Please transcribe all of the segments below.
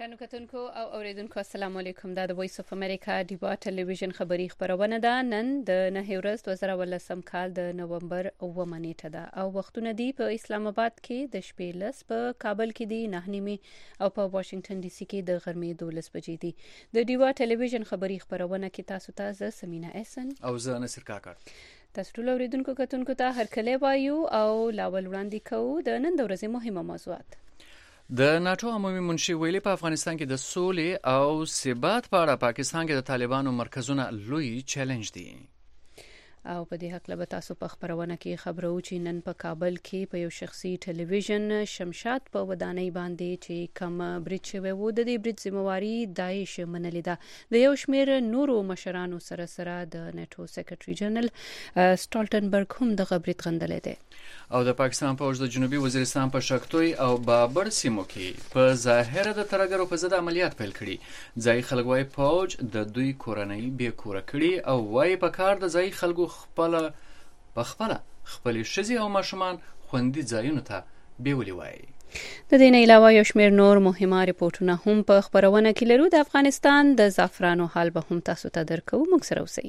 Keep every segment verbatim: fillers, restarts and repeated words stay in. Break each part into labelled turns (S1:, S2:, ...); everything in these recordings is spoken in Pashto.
S1: ګرانو کتونکو او اوریدونکو السلام علیکم. دا د وایس اف امریکا ډیوا ټلویزیون خبری خبرونه ده. نن د نهه ورځ دوه زره ولسم کال د نومبر اوومه نیټه ده او وختونه دی په اسلام آباد کې د شپې لس، په کابل کې دی نه نیمه او په واشنگټن ډي سي کې د غرمې دولس بجې دي. د ډیوا ټلویزیون خبری خبرونه کې تاسو ته زه سمینا احسن
S2: او زه نصر کاکړ
S1: تاسو ټول اوریدونکو کتونکو ته هرکلی وایو او لاول وړاندې کوو د نن د ورځې مهمه موضوعات.
S2: د ناتو عمومي منشي ویلي په افغانستان کې د سولې او ثبات په اړه پاکستان کې د طالبانو مرکزونه لوی چیلنج دي.
S1: او په دې حق له تاسو په خبرونه کې خبرو چې نن په کابل کې په یو شخصي ټلویزیون شمشاد په ودانۍ باندې چې کم برید شوی و د دې برید ذمہواری داعش منلې ده. د یو شمېر نورو مشرانو سره سره د نیټو سیکریټري جنرال سټالټنبرګ هم د برید غندلې ده.
S2: او د پاکستان پوځ د جنوبي وزیرستان په شکتوی او بابر سیمو کې په ظاهره د ترګرو په ضد عملیات پیل کړي. ځای خلک وايي پوځ د دوی کورنۍ بې کوره کړي او وايي په کار د ځای خلکو خپل په خپل خپل شزي او ماشومان خوندي ځایونو ته بیولي وایي.
S1: د دې نه علاوه یو شمېر نور مهمه ریپورتونه هم په خبرونه کې لرو. د افغانستان د زعفرانو حال به هم تاسو ته درکو. موږ سره اوسئ.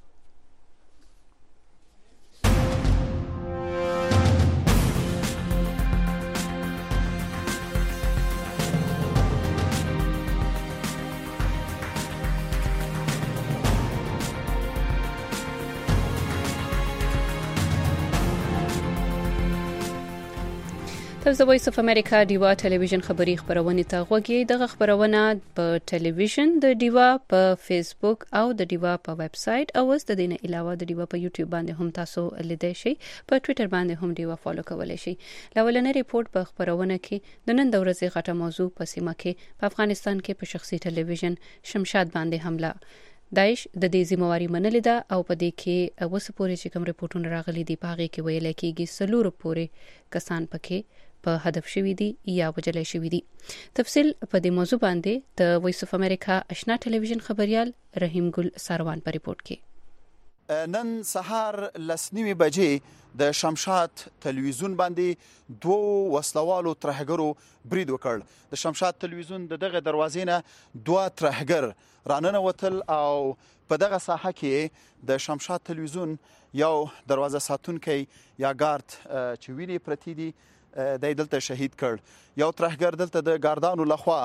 S1: تاسو د وایس اف امریکا ډیوا ټلویزیون خبری خبرونه ته غوږی. دغه خبرونه په ټلویزیون د ډیوا په فیسبوک او د ډیوا په ویب سټ او د دې نه علاوه د ډیوا په یوټیوب باندې هم تاسو لیدای شئ. په ټوئیټر باندې هم ډیوا فالو کولای شئ. لاولنې ریپورت په خبرونه کې د نن د ورځې غټه موضوع په سیمه کې په افغانستان کې په شخصي ټلویزیون شمشاد باندې حمله داعش د دې ذمہواری منلې ده او په دې کې اوس پورې چې کوم ریپورتونه راغلي دي په هغه کې ویل کېږي سلور پورې کسان پکې په هدف شوی دي یا وجلې شوی دي. تفصیل په دې موضوع باندې د وایس اف امریکا آشنا ټلویزیون خبريال رحیم ګل ساروان په ریپورت کې.
S3: نن سهار لسنیمه بجې د شمشاد ټلویزیون باندې دوه وسلوالو ترهګرو برید وکړ. د شمشاد ټلویزیون د دغه دروازې نه دوه ترهګر راننه وتل او په دغه ساحه کې د شمشاد ټلویزیون یو دروازه ساتونکي یا ګارد چې ویني پرتی دي د دلته شهید کړ. یو ترهګر دلته د ګاردانو لخوا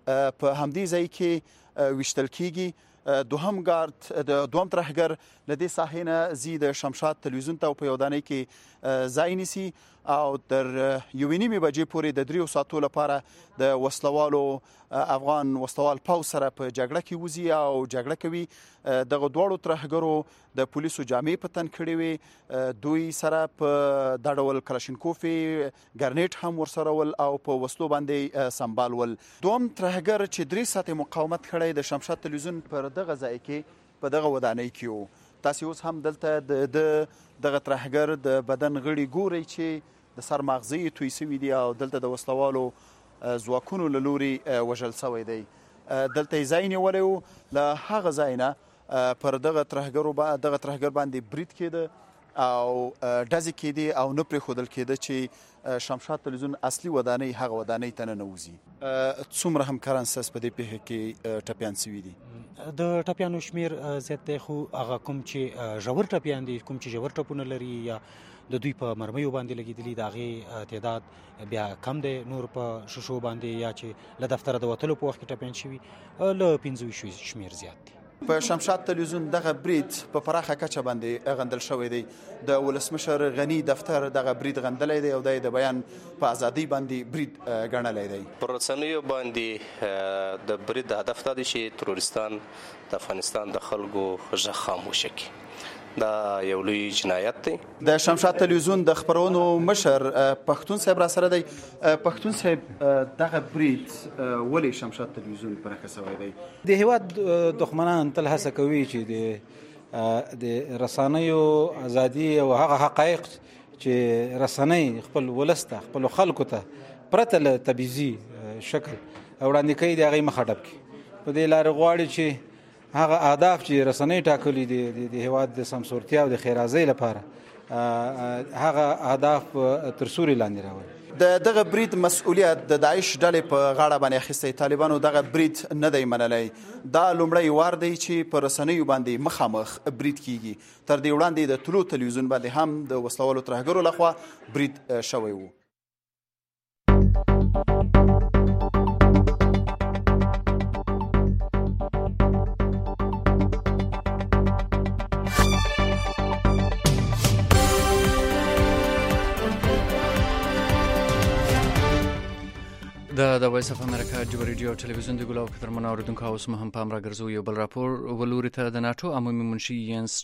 S3: په همدې ځای کې وشتل کیږي. دوهم ګارد د دوم ترهګر لدې ساحې نه زی د شمشاد ټلویزیون ته په یودانۍ کې ځای نیسي او تر یو نیمه بجې پورې د دریو ساعتو لپاره د وسلوالو افغان وسلوال پاو سره په جګړه کې وزي او جګړه کوي. دغه دوړو ترهګرو د پولیسو جامې په تن کړې وي. دوی سره په د ډول کلاشینکوف ګرنیټ هم ورسره ول او په وسلو باندې سمبال ول. دوم ترهګر چې درې ساعته مقاومت کړی د شمشاد ټلویزیون پر دغه ځای کې په دغه ودانۍ کې وو. تاسو اوس هم دلته د دغه ترهګر د بدن غړي ګوري چې د سر مغزي توي سوي دي او دلته د وسلوالو ځواکونو له لوري وژل شوی دی. دلته ځای نیولی له هغه ځای نه پر دغه ترهګرو دغه ترهګر باندې برید کېده او ډزې کېدې او نه پرېښودل کېده چې شمشاد ټلویزیون اصلي ودانۍ هغه ودانۍ ته ننوځي. څومره همکاران ستاسو په دې پیښه کې ټپیان سوي دي؟
S4: د ټپیانو شمیر زیات دی خو هغه کوم چې ژور ټپیان دي کوم چې ژور ټپونه لري یا د دوی په مرمیو باندې لګېدلي د هغې تعداد بیا کم دی. نور په ششو باندې یا چې له دفتره د وتلو په وخت کې ټپیان شوي له پنځه ویشت شمیر زیات دی.
S3: په شمشاد ټلویزیون دغه برید په پراخه کچه باندې غندل شوی دی. د ولسمشر غنی دفتر دغه برید غندلی دی او د بیان په ازادۍ باندې برید ګڼلی دی.
S5: پر رسنیو باندې د برید د هدف دا دی چې تروریستان د افغانستان د خلکو غږ خاموش کړي. دا یو لوی جنایت دی.
S3: د شمشاد ټلویزیون د خبرونو مشر پښتون صاحب را سره دی. پښتون صاحب دغه برید ولې شمشاد ټلویزیون پرخه شوی دی؟
S4: د هیواد دښمنان تل هڅه کوي چې د د رسنیو ازادي او هغه حقایق چې رسنۍ خپل ولسته خپل خلکو ته پرته له تبعیضي شکل وړاندې کوي د هغې مخه ډب کړي. په دې لارې غواړي چې هغه اهداف چې رسنۍ ټاکلي دي د هیواد د سمسورتیا او د خیرازۍ لپاره هغه اهداف تر سوري لاندې راوړي.
S3: د دغه برید مسؤلیت د داعش ډلې په غاړه باندې اخیستی. طالبانو دغه برید نه دی منلی. دا لومړی وار دی چې په رسنیو باندې مخامخ برید کیږي. تر دې وړاندې د طلوع تلویزیون باندې هم د وسلوالو ترهګرو لخوا برید شوی و.
S2: د د وایس اف امریکا جوبا ریډیو او ټلویزیون د ګلو قدرمنو اوریدونکو اوس هم پام راګرځو یو بل راپور ولوري ته د ناتو عمومي منشي ینس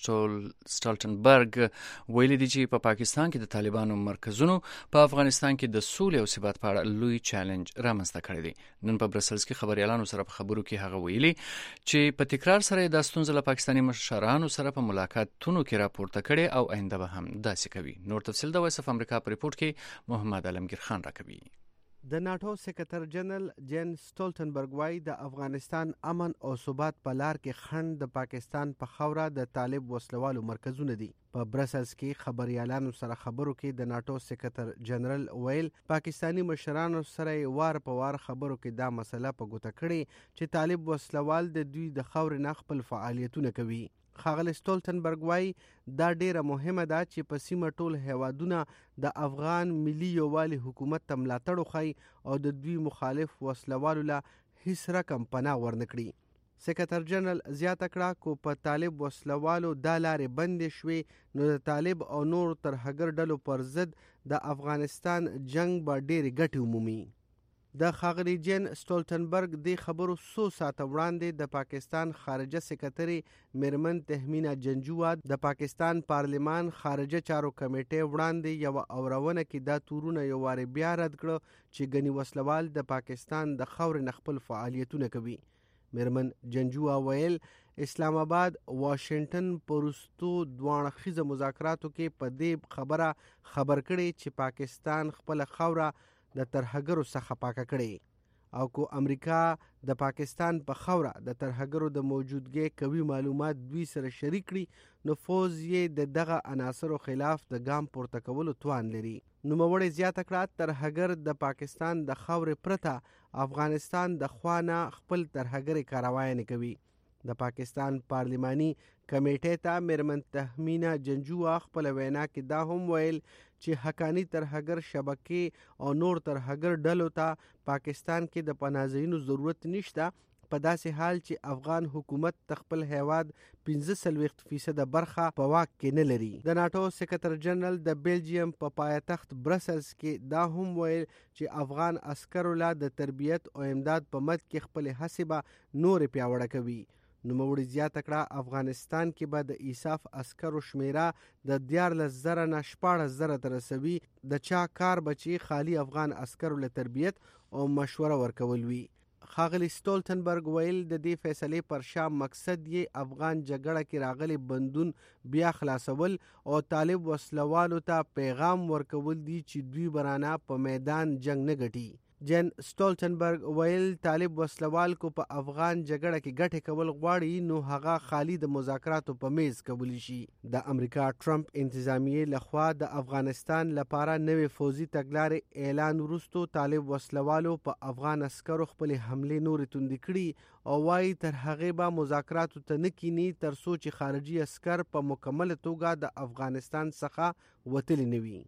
S2: سټالټنبرګ ویلي دی چې په پا پاکستان کې د طالبانو مرکزونو په افغانستان کې د سولې او ثبات په اړه لوی چیلنج رامنځته کړی دی. نن په برسلز کې خبريالانو سره په خبرو کې هغه ویلي چې په تکرار سره د ستونزې له پاکستاني مشرانو سره په ملاقاتونو کې راپورته کړي او آینده به هم داسې کوي. نور تفصیل د وایس اف امریکا په ریپورت کې محمد علمگیر خان راکوي.
S6: د ناتو سکرټر جنرال جن سټولټنبرګ وايي د افغانستان امن او ثبات په لار کې خنډ د پاکستان په خوره د طالب وسلوالو مرکزونه دي. په برسلز کې خبريالانو سره خبرو کې د ناتو سکرټر جنرال ویل پاکستانی مشرانو سره وار په وار خبرو کې دا مسله په ګوته کړي چې طالب وسلوال د دوی د خورې نه خپل فعالیتونه کوي. ښاغلی سټولټنبرګ وايي دا ډیره مهمه ده چې په سیمه ټول هیوادونه د افغان ملي یووالي حکومت ته ملاتړ وښيي او د دوی مخالف وسلوالو له هیڅ رقم پناه ورنکړي. سکرټر جنرال زیاته کړه کو په طالب وسلوالو دا لارې بندې شوې نو د طالب او نور ترهګر ډلو پر ضد د افغانستان جنگ به ډېرې ګټې ومومي. د ښاغلي جن سټولټنبرګ د خبرو څو ساعته وړاندې د پاکستان خارجه سکرټري میرمن تهمینه جنجووا د پاکستان پارلمان خارجه چارو کمیټې وړاندې یو اورونه کې دا تورونه یو واره بیا رد کړ چې ګنی وسلوال د پاکستان د خورې نه خپل فعالیتونه کوي. میرمن جنجووا ویل اسلام آباد واشنگټن پرستو دوه خیزه مذاکراتو کې په دې خبره خبر کړي چې پاکستان خپل خوره د ترهګرو څخه پاکه کړي او کو امریکا د پاکستان په خوره د ترهګرو د موجودګۍ قوي معلومات دوی سره شریک کړي نو فوز یې د دغه عناصرو خلاف د ګام پورته کولو توان لري. نوموړی زیاته کړه ترهګر د پاکستان د خورې پرته افغانستان د خوانه خپل ترهګري کاروایي کوي. د پاکستان پارلماني کمیټې ته میرمن تهمینه جنجووا خپل وینا کې دا هم ویل چې حقانی ترهګر شبکې او نور ترهګر ډلو ته پاکستان کې د پناهځایونو ضرورت نشته په داسې حال چې افغان حکومت خپل هیواد پنځه څلوېښت فیصد برخه په واک کې نه لري. د ناتو سکرټر جنرال د بیلجیم په پایتخت برسلز کې دا هم ویل چې افغان عسکرو لا د تربیت او امداد په مد کې خپل هڅې به نور پیاوړې کوي. نوموړي زیاته کړه افغانستان کې به د ایساف عسکرو شمیره د دیارلس زره نه شپاړس زره ته رسوي. د چا کار بچي خالی افغان عسکرو له تربیت او مشوره ورکول وي. ښاغلی سټولټنبرګ ویل د دې فیصلې پر شا مقصد یې افغان جګړه کې راغلي بندون بیا خلاصول او طالب وسلوالو ته پیغام ورکول دي چې دوی برانه په میدان جنگ نه ګټي. جن سټولټنبرګ ویل طالب وسلوال کو په افغان جګړه کې ګټه کول غواړي نو هغه خالی د مذاکراتو په میز کولی شي. د امریکا ټرمپ انتظامیه لخوا د افغانستان لپاره نوې فوزي تګلارې اعلان وروسته طالب وسلوالو په افغان عسکرو خپل حمله نور توندې کړي او وايي تر هغه به مذاکراتو ته نه کینی تر څو چې خارجي عسكر په مکمل توګه د افغانستان څخه وتلی نه وي.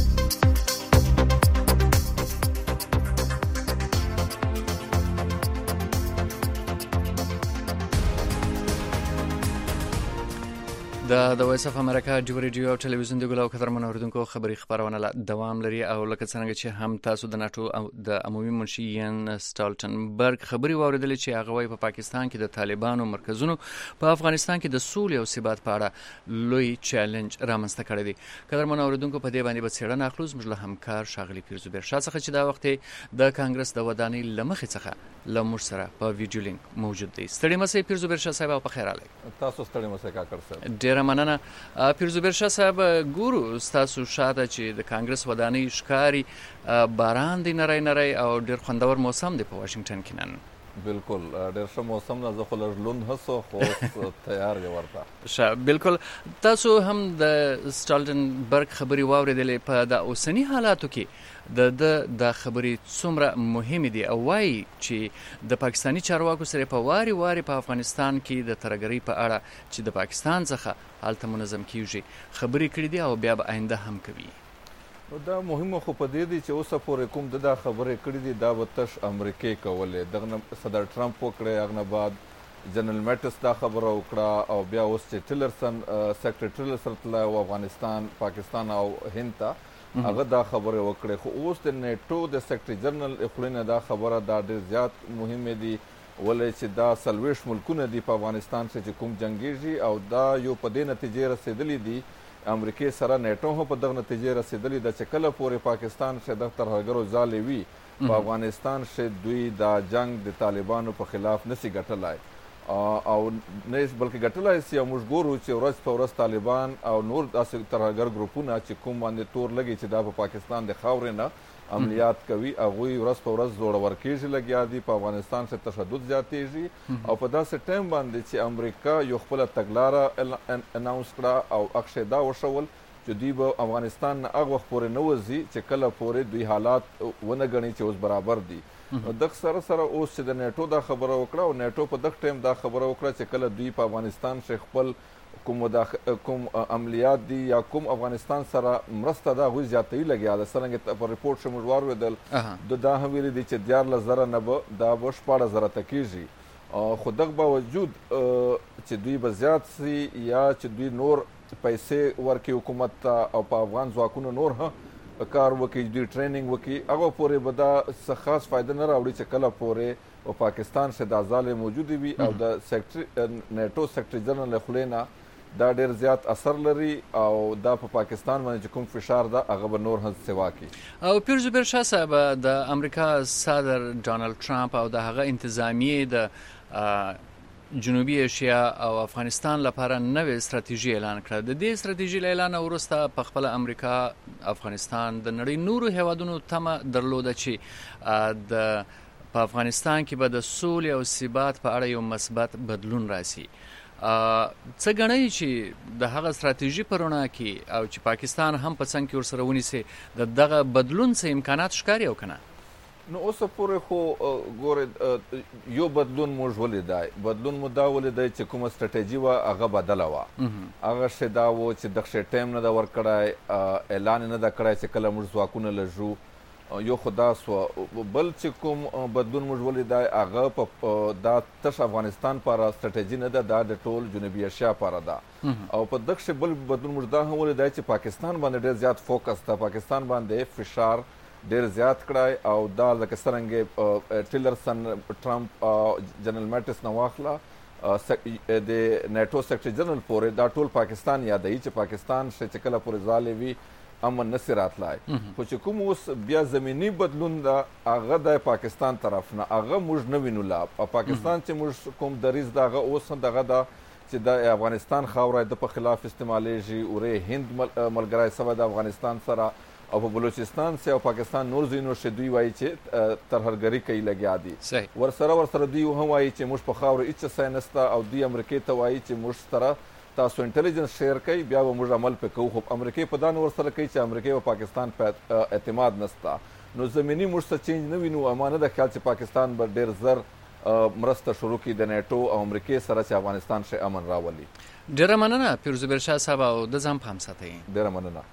S2: د د وایس اف امریکا جوبا ریډیو او ټلویزیون د ګلو قدرمنو اوریدونکو خبري خبرونه لا دوام لري او لکه څنګه چې هم تاسو د ناتو او د عمومي منشي ین سټالټنبرګ خبري واوریدل چې هغه وايي په پاکستان کې د طالبانو مرکزونو په افغانستان کې د سولې او ثبات په اړه لوی چیلنج رامنځته کړی دی. قدرمنو اوریدونکو په دې باندې به څېړنه اخلو. زموږ له همکار شاغلي پیرزوبیر شاه څخه چې دا وخت د کانګرس د ودانۍ لمخې څخه لمر سره په ویډیو لینک موجود دی. ستړي مسئ پیرزوبیر شاه صاحب په خیر علي.
S7: تاسو ستړي مسئ کا کړسه.
S2: ډیر مننه پیرزوبیر شاه صاحب. ګورو تاسو شاته چې د کانګرس ودانۍ ښکاری باران دی نری نری او ډیر خوندور موسم دی په واشنگټن کې نن.
S7: بالکل ډېر ښه موسم نه زه خو لږ لوند هسو خو تیار یم ورته
S2: ښه بالکل تاسو هم د سټالټنبرګ خبرې واورېدلې په د اوسني حالاتو کې د د د خبرې څومره مهمې دي او وایي چې د پاکستاني چارواکو سره په واري واري په افغانستان کې د ترهګرۍ په اړه چې د پاکستان څخه هلته منظم کیږي خبرې کړې دي او بیا به آینده هم کوي
S7: دا مهمه خو په دې دي چې اوسه پورې کوم د دا خبرې کړې دي دا به تش امریکې کولې دغه نه صدر ټرمپ وکړی هغه نه بعد جنرال میټس دا خبره وکړه او بیا اوس چې ټیلرسن سیکرټري ټیلرسن تللی و افغانستان پاکستان او هند ته هغه دا خبرې وکړې خو اوس د نیټو د سیکرټري جنرال خولې نه دا خبره دا ډېر زیات مهمې دي ولې چې دا څلوېښت ملکونه دي په افغانستان چې کوم جنګېږي او دا یو په دې نتیجې رسېدلي دي امریکې سره نیټو هم په دغه نتیجې رسېدلي ده چې کله پورې پاکستان چې دغه ترهګرو ځالې وي په افغانستان چې دوی دا جنګ د طالبانو په خلاف نسي ګټلی او نه بلکې ګټلی سي او موږ ګورو چې ورځ په ورځ طالبان او نور داسې ترهګر ګروپونه چې کوم باندې تور لګي چې دا په پاکستان د خاورې نه عملیات کوي هغوی ورځ په ورځ زړور کېږي لګیا دي په افغانستان کې تشدد زیاتېږي او په داسې ټایم باندې چې امریکا یو خپله تګلاره اناونس کړه او هغه دا وښول چې دوی به افغانستان نه هغه وخت پورې نه وځي چې کله پورې دوی حالات ونه ګڼي چې اوس برابر دي نو دغه سره سره اوس چې د نیټو دا خبره وکړه او نیټو په دغه ټایم دا خبره وکړه چې کله دوی په افغانستان کې خپل کوم کوم عملیات دي یا کوم افغانستان سره مرسته دا هغوی زیاتوي لګیا ده څرنګه په ریپورټ چې موږ واورېدل د دا هم ویلي دي چې دیارلس زره نه به دا به شپاړس زره ته کېږي خو دغه باوجود چې دوی به زیات سي یا چې دوی نور پیسې ورکړي حکومت ته او په افغان ځواکونو نور هم کار وکړي دوی ټریننګ وکړي هغه پورې به دا څه خاص فایده نه راوړي چې کله پورې په پاکستان کې دا ځالې موجودې وي او د سیکرټري نیټو سیکرټري جنرال له خولې نه دا ډېر زیات اثر لري او دا په پاکستان باندې چې کوم فشار ده هغه به نور هم سوا کړي
S2: او پیرزوبیر شاه صاحب د امریکا صدر ډانلډ ټرمپ او د هغه انتظامیې د جنوبي ایشیا او افغانستان لپاره نوې استراتیژي اعلان کړه د دې استراتیژي له اعلان وروسته په خپل امریکا افغانستان د نړۍ نورو هیوادونو تمه درلوده چې د په افغانستان کې به د سولې او ثبات په اړه یو مثبت بدلون راسي څه ګڼئ چې د هغه استراتیژي په رڼا کې او چې پاکستان هم په څنګ کې ورسره ونیسي د دغه بدلون څه امکانات ښکاري او که نه
S7: نو اوسه پورې خو ګورې یو بدلون موږ ولیدای بدلون مو دا ولیدای چې کومه استراتیژي وه هغه بدله وه هغه شی دا و چې دغه شی ټایم نه ده ورکړی اعلان نه ده کړی چې کله موږ ځواکونه لږو یو خو دا سوه بل چې کوم بدلون موږ ولیدای هغه په دا تش افغانستان پاره استراتیژي نه ده دا د ټول جنوبي ایشیا پاره ده او په دغه شی بل بدلون موږ دا هم ولیدای چې پاکستان باندې ډېر زیات فوکس ده پاکستان باندې فشار ډېر زیات کړی او دا لکه څرنګه ټیلرسن ټرمپ جنرال میټس نه واخله د نیټو سیکرټري جنرال پورې دا ټول پاکستان یادوي چې پاکستان چې کله پورې ځالې وي امن نسي راتلی خو چې کوم اوس بیا زمینی بدلون ده هغه د پاکستان طرف نه هغه موږ نه وینو لا پاکستان چې موږ کوم دریځ ده هغه اوس دغه ده چې د افغانستان خاوره د په خلاف استعمالیږي ورې هند ملګری سوی د افغانستان سره او په بلوچستان سه او پاکستان نور ځینو چې دوی وایي چې ترهګري کوي لګیا دي ورسره ورسره دوی هم وایي چې موږ په خاوره هېڅ څه نشته او دوی امریکې ته وایي چې موږ سره تاسو انټیلیجنس شیر کوي بیا به موږ عمل پې کوو خو امریکې په دا نه ورسره کوي چې امریکې او پاکستان په اعتماد نشته نو زمیني موږ څه چینج نه وینو اما نه ده خیال چې پاکستان به ډېر زر مرسته شروع کړي د نیټو او امریکې سره چې افغانستان شي امن راولي
S2: ډېره مننه پیرزوبیر شاه صاحب او د ځان په هم ساتئ
S7: ډېره مننه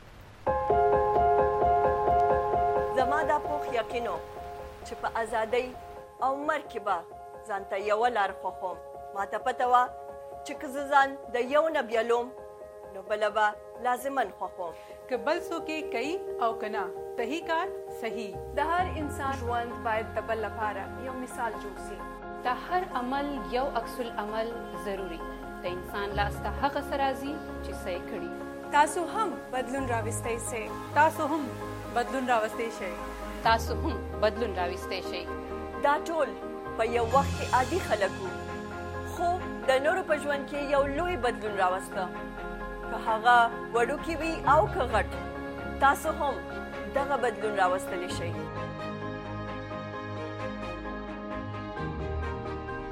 S8: زما دا پوخ یقینو چې په ازادۍ او مرګ کې به ځان ته یوه لار خوښوم ما ته پته وه چې که زه ځان د یو نه بیلوم نو بله به لازما خوښوم
S9: که بل څوک یې کوي او که نه صحیح کار صحیح
S10: د هر انسان ژوند باید د بل لپاره یو مثال جوړ سي
S1: د هر عمل یو عکس العمل ضروري د انسان لاس ته هغه څه راځي چې څه یې کړي
S10: تاسو هم بدلون راوستی سئ
S9: تاسو هم بدلون راوستی شئ
S1: تاسو هم بدلون راوستی شئ
S8: دا ټول په یو وخت کې عادي خلک وو خو د نورو په ژوند کې یو لوی بدلون راوسته که هغه وړوکی وي او که غټ تاسو هم دغه بدلون راوستلی شئ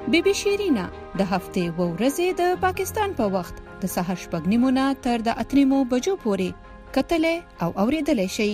S1: بی بی شیرینا د هفتې و ورځې د پاکستان په وخت د سهار شپږ نیمو نه تر د اته نیمو بجو پورې کتلې او اورېدلې شي.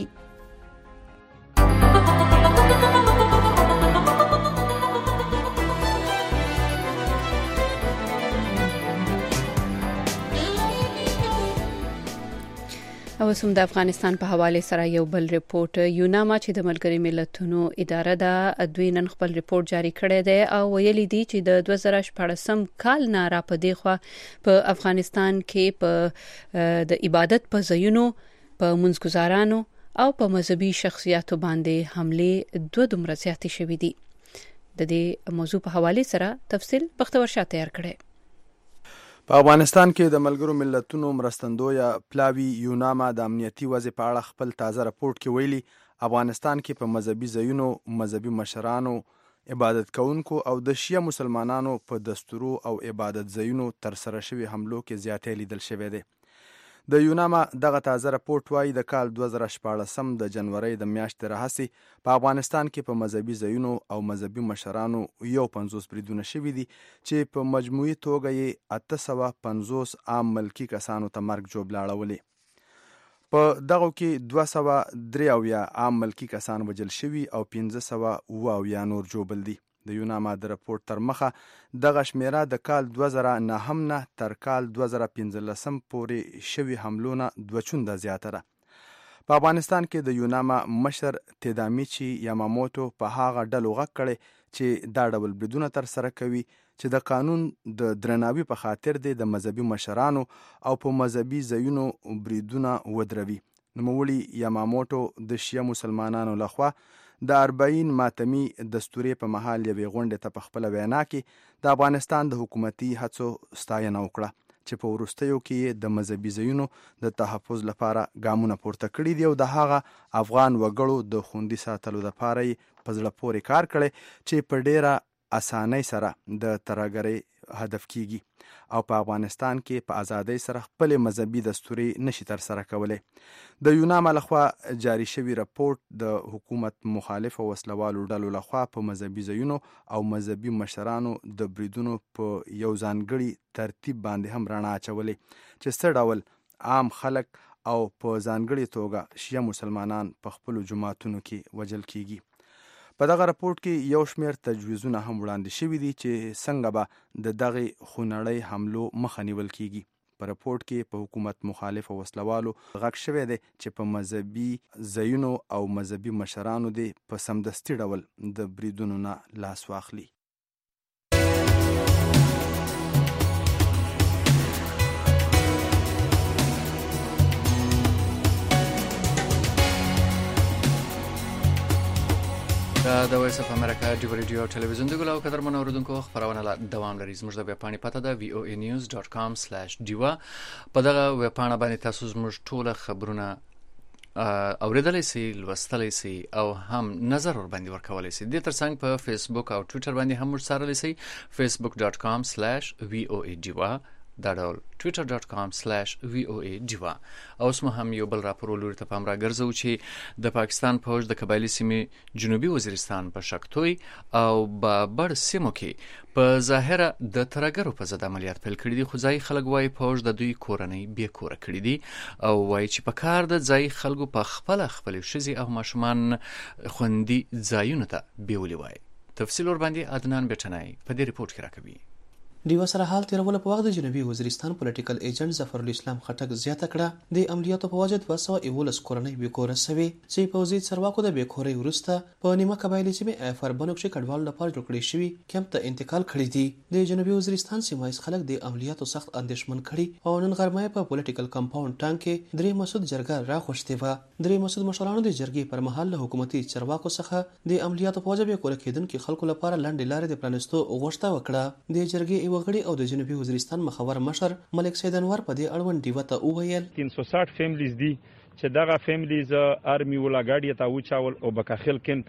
S1: او سم د افغانستان په حواله سره یو بل ریپورت یوناما چې د ملګری ملتونو اداره د دوی نن خپل ریپورت جاری کړی دی او ویلي دی چې د دوه زره شپږم کال نه را پدې خو په افغانستان کې په د عبادت په ځایونو په منځګزارانو او په مذهبي شخصیتو باندې حمله دوه دومره زیاتې شوې دي. د دې موضوع په حواله سره تفصیل بختور شاه تیار کړی.
S11: په افغانستان کې د ملګرو ملتونو مرستندویه پلاوی یوناما د امنیتي وضع په اړه خپل تازه راپورټ کې ویلي افغانستان کې په مذهبي ځایونو، مذهبي مشرانو، عبادت کوونکو او د شیعه مسلمانانو په دستورو او عبادت ځایونو تر سره شوي حملو کې زیاتې لیدل شوې ده. د یوناما دغه تازه راپورټ وايي د کال دوه زره شپږم د جنوري د میاشتې راهیسې په افغانستان کې په مذهبي ځایونو او مذهبي مشرانو یو پنځوس بریدونه شوي دي چې په مجموعي توګه یې اته سوه پنځوس عام ملکي کسانو ته مرګ ژوبله اړولې. په دغو کې دوه سوه درې اویا عام ملکي کسان وژل شوي او پنځه سوه اوه اویا نور ژوبل دي. د یوناما د راپورټ تر مخه دغه شمیره د کال دوه زره نهم نه تر کال دوه زره پنځلسم پورې شوي حملو نه دوه چنده زیاته ده. په افغانستان کې د یوناما مشر تدامیچی یاماموتو په هغه ډلو غږ کړی چې دا ډول بریدونه تر سره کوي چې د قانون د درناوي په خاطر د مذهبي مشرانو او په مذهبي ځایونو بریدونه ودروي. نوموړي یاماموتو د شیعه مسلمانانو لخوا د اربعین ماتمي دستوري په محل یوې غونډې ته په خپل وینا کې د افغانستان د حکومتي هڅو ستاینه وکړه چې په وروستیو کې د مذهبي ځایونو د تحفظ لپاره ګامونه پورته کړي دي او د هغه افغان وګړو د خوندي ساتلو لپاره یې په زړه پورې کار کړی چې په ډیره اسانۍ سره د ترهګرۍ هدف کیږي او په افغانستان کې په ازادۍ سره خپل مذهبي دستوري نشي تر سره کولی. د یوناما لخوا جاری شوی راپورټ د حکومت مخالف او وسلوالو ډلو لخوا په مذهبي ځایونو او مذهبي مشرانو د بریدونو په یو ځانګړي ترتیب باندې هم رڼا اچولې چې څه ډول عام خلک او په ځانګړي توګه شیعه مسلمانان په خپلو جماعتونو کې وژل کیږي. په دغه راپورټ کې یو شمېر تجویزونه هم وړاندې شوي دي چې څنګه به د دغې خونړۍ حملو مخه نیول کیږي. په راپورټ کې په حکومت مخالف او وسلوالو غږ شوی دی چې په مذهبي ځایونو او مذهبي مشرانو دې په سمدستي ډول د بریدونو نه لاس واخلي.
S2: د وایس اف امریکا د ریډیو او ټلویزیون د ګلو قدرمنو اوریدونکو خبرونه لا دوام لري. زموږ د ویب پاڼې پته ده وی او ای نیوز ډاټ کام سلیش ډیوا. په دغه ویب پاڼه باندې تاسو زموږ ټول خبرونه اوریدلای شئ، لوستلای شئ او هم نظر ور باندې ورکولای شئ. د ترڅنګ په فیسبوک او ټوئیټر باندې هم ورسره شئ. فیسبوک ډاټ کام سلیش وی او ای ډیوا دا ډول ټوئیټر ډاټ کام سلیش وی او ای ډیوا. اوس مو هم یو بل راپور ولوري ته پام را ګرځو چې د پاکستان فوج د قبایلی سیمې جنوبي وزیرستان په شکتوی او بابر سیمو کې په ظاهره د ترهګرو په ضد عملیات پیل کړي دي، خو ځای خلک وایي فوج د دوی کورنۍ بې کوره کړي دي او وایي چې په کار د ځای خلکو په خپل خپل ښځې او ماشومان خوندي ځایونو ته بیولي وایي. تفصیل ور باندې عدنان بیٹنای په دې ریپورت کې راکوي.
S12: ډیوا سره حال تیرول په وخت د جنوبي وزیرستان پولیټیکل ایجنټ ظفر الاسلام خټک زیاته کړه د عملیاتو په وجه دوه سوه یولس کورنۍ بیکوره سوي چې پوځي چارواکو د بیکورۍ وروسته په نیمه قبایلي سیمې افر بنو کې کډوال لپاره جوړ کړي شوي کیمپ ته انتقال کړي دي. د جنوبي وزیرستان سیمایي خلک د عملیاتو سخت اندېښمن کړي او نن غرمه په پولیټیکل کمپاوند ټانک کې درې مسعود جرګه راغوښتې وه. درې مسعود مشرانو د جرګې پر مهال له حکومتي چارواکو څخه د عملیاتو په وجه بیکوره کېدونکي خلکو لپاره لنډې لارې د پرانیستو غوښتنه وکړه. د جرګې یو غړي او د جنوبي وزیرستان مخور مشر ملک سید انور په دې اړوند ډیوا ته وویل
S13: تین سو ساठ فیملیز دي چې دغه فیملیز آرمی ولا ګاډی ته وچاول او بکاخل کېنته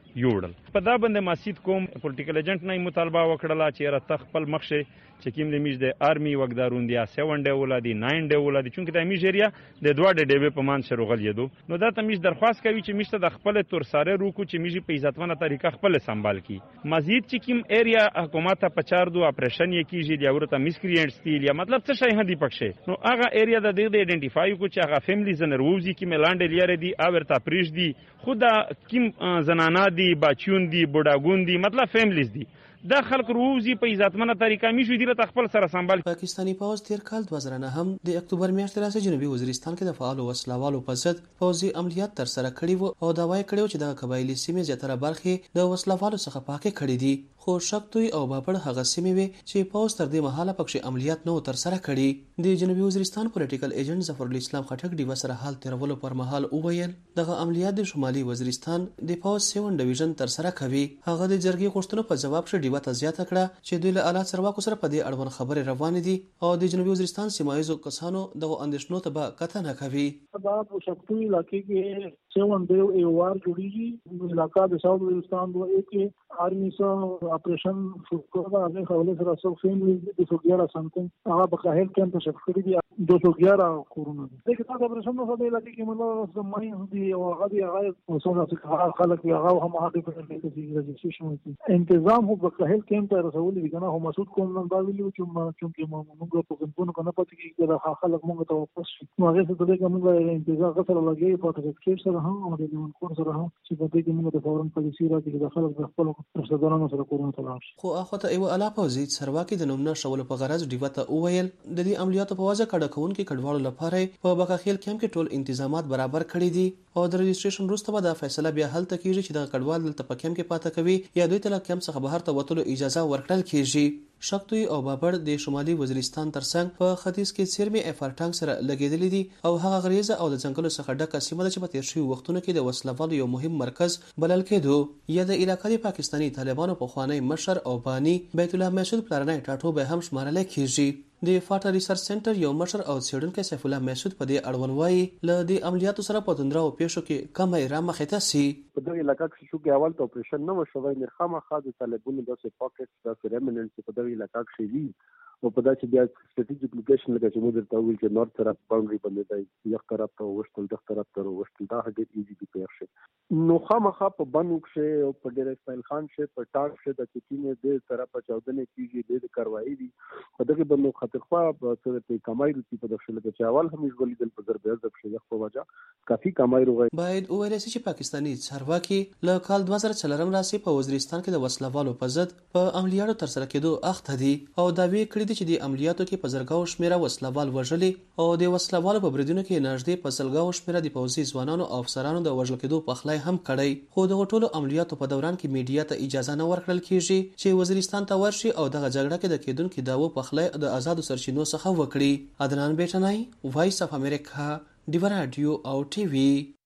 S13: یوړل. په دا باندې ماسید کوم پولیټیکل ایجنټ نه مطالبه وکړه چې را تخپل مخشه چې کوم د میج د آرمي وګدارون دی سیون ډی ولادي ناین ډی ولادي چونکه د میج ایریا د دوه ډی ډی په مان شروغل یدو نو دا ته میج درخواست کوي چې میشته د خپل تور ساره روکو چې میج په عزتمنه طریقه خپل سنبال کی. مزید چې کوم ایریا حکومت په چار دو اپریشن یې کیږي یا ورته میسکرینټ ستیل یا مطلب څه شي هدي پکشه نو هغه ایریا د دې ایډنټیفای کو چې هغه فیملیز نروزي کې ملاند لیاره دي او ورته پریش دي خدا کیم زنانا دي بچون دي بوډاګون دي مطلب فیملیز دي دا خلک روزي په عزتمنه طریقه میشو دي له خپل سره سنبال.
S12: پاکستانی پوز تیر کال دوه زره نه هم د اکتوبر میاشتې راځي جنوبي وزیرستان کې د فعال وسلوالو په ضد پوزي عملیات تر سره کړي وو او دا وایي کړي چې د قبایلی سیمې زیاتره برخې د وسلوالو څخه پاکه کړي دي خو شکتوي او بابړ هغه سیمې وي چې پوز تر دې مهاله پکې عملیات نو تر سره کړي. د جنوبي وزیرستان پولیټیکل ایجنټ ظفر الاسلام خټک دی وسره حال تیرولو پر مهال اوویل دغه عملیات د شمالي وزیرستان د پوز سیون ډیویژن تر سره کوي. هغه د جرګې غوښتنو په جواب شې ډیوه تزیات کړه چې دوی له اعلی چارواکو سره په دې اړوند خبرې روانې دي او د جنوبي وزیرستان سیمایي کسانو دغه اندېښنو ته به کتنه نه کوي.
S14: دا په شکتوي علاقې کې سیون ډیو ای وار جوړیږي علاقہ د ساوث وزیرستان دوه کې آرمی سره اپریشن شروع کړه هغه حواله سره څو فیملی د سو ګیارہ سمثینګ هغه په کاهل کېمپ ته شفت کړی دي دو سو ګیارہ کورونه دي. دغه تاسو اپریشن نو په علاقې کې موږ د ماین دي او هغه دی هغه وسوسه څخه خلک هغه هم هغه په دې کې رجسټریشن وکړي تنظیم هو په کاهل کېمپ ته رسول دي کنه هم مسعود کوم نن دا ویلو چې چې موږ په کومونو کنه پاتې کې دا خلک موږ ته واپس نو هغه څه دغه موږ انتظار غوښتل لګي په تاسو سره هم او د دې کور سره هم چې په دې کې موږ د فورن پالیسي راځي د خلک د خپل رسدانانو سره کورونه تلاش.
S12: خو اخوته ایو اعلی پوزي سرواکي د نومنا شول په غرض دیوته اوویل د دې عملیاتو په وجه کډه کون کې کډوالو لپاره په بکاخیل کیمپ کې ټول تنظیمات برابر کړی دي او د رجسټریشن وروسته به دا فیصله بیا حل تکیږي چې د کډوال دلته په کیمپ کې پاتې کوي یا دوی ته کیمپ څخه بهر ته وتلو اجازه ورکړل کیږي. شکتوي او بابړ د شمالي وزیرستان ترڅنګ په ختیځ کې سیرمي افارټنګ سره لګیدلې دي او هغه غریزه او د ځنګلو څخه ډکه سیمه ده چې په تیر شوي وختونو کې د وسلوالو یو مهم مرکز بلل کېدو. یا د علاقې د پاکستاني طالبانو په خوانی مشر او بانی بیت الله محسود پلارنۍ ټاټو به هم شمارل کېږي. د فاټا ریسرچ سنټر یو مشر او څېړونکی سیف الله محسود په دې اړوند وایي له دې عملیاتو سره په تندراو پیښو کې کمه را مخې ته سي.
S15: په دغه علاقه کې شو کې اول ته اپریشن نه وشوي نه خامخا د طالبانو داسې پاکټس داسې ریمننټس په دغه علاقه کې وي او په داسې بیا ستراتیژیک لوکیشن لکه چې موږ درته ویل چې نورث طرف باونډري باندې دی یو طرف ته وشتل د طرف ته وشتل دا هغه ایزي دی پیر شي نو خامخا په بنوک شي او په ډیر اسماعیل خان شي په ټاک شي د چتینې د طرف چودنې کیږي د کاروایی دي په دغه بنو خطر خو په څه کمای روتي په دغه لکه چې اول هم یې غولې دل په ضربه ځب شي په وجه کافي کمای روغی.
S12: باید وویل شي چې پاکستاني چارواکي له کال دوه زره څلورم راسي په وزیرستان کې د وسلوالو په ضد په عملیاتو تر سره کېدو اخته دي او داوی کړی دي چې د عملیاتو کې په زرګاو شمیره وسلوال وژلي او د وسلوالو په بریدونو کې نږدې په سلګاو شمیره د پوځي ځوانانو او افسرانو د وژل کېدو په خلای هم کړی. خو د ټولو عملیاتو په دوران کې میډیا ته اجازه نه ورکړل کیږي چې وزیرستان ته ورشي او دغه جګړه کې د کېدونکو داوو په خلای د آزادو سرچینو څخه وکړي. عدنان بیٹنای وایس اف امریکا ډیو رادیو او ټي وي.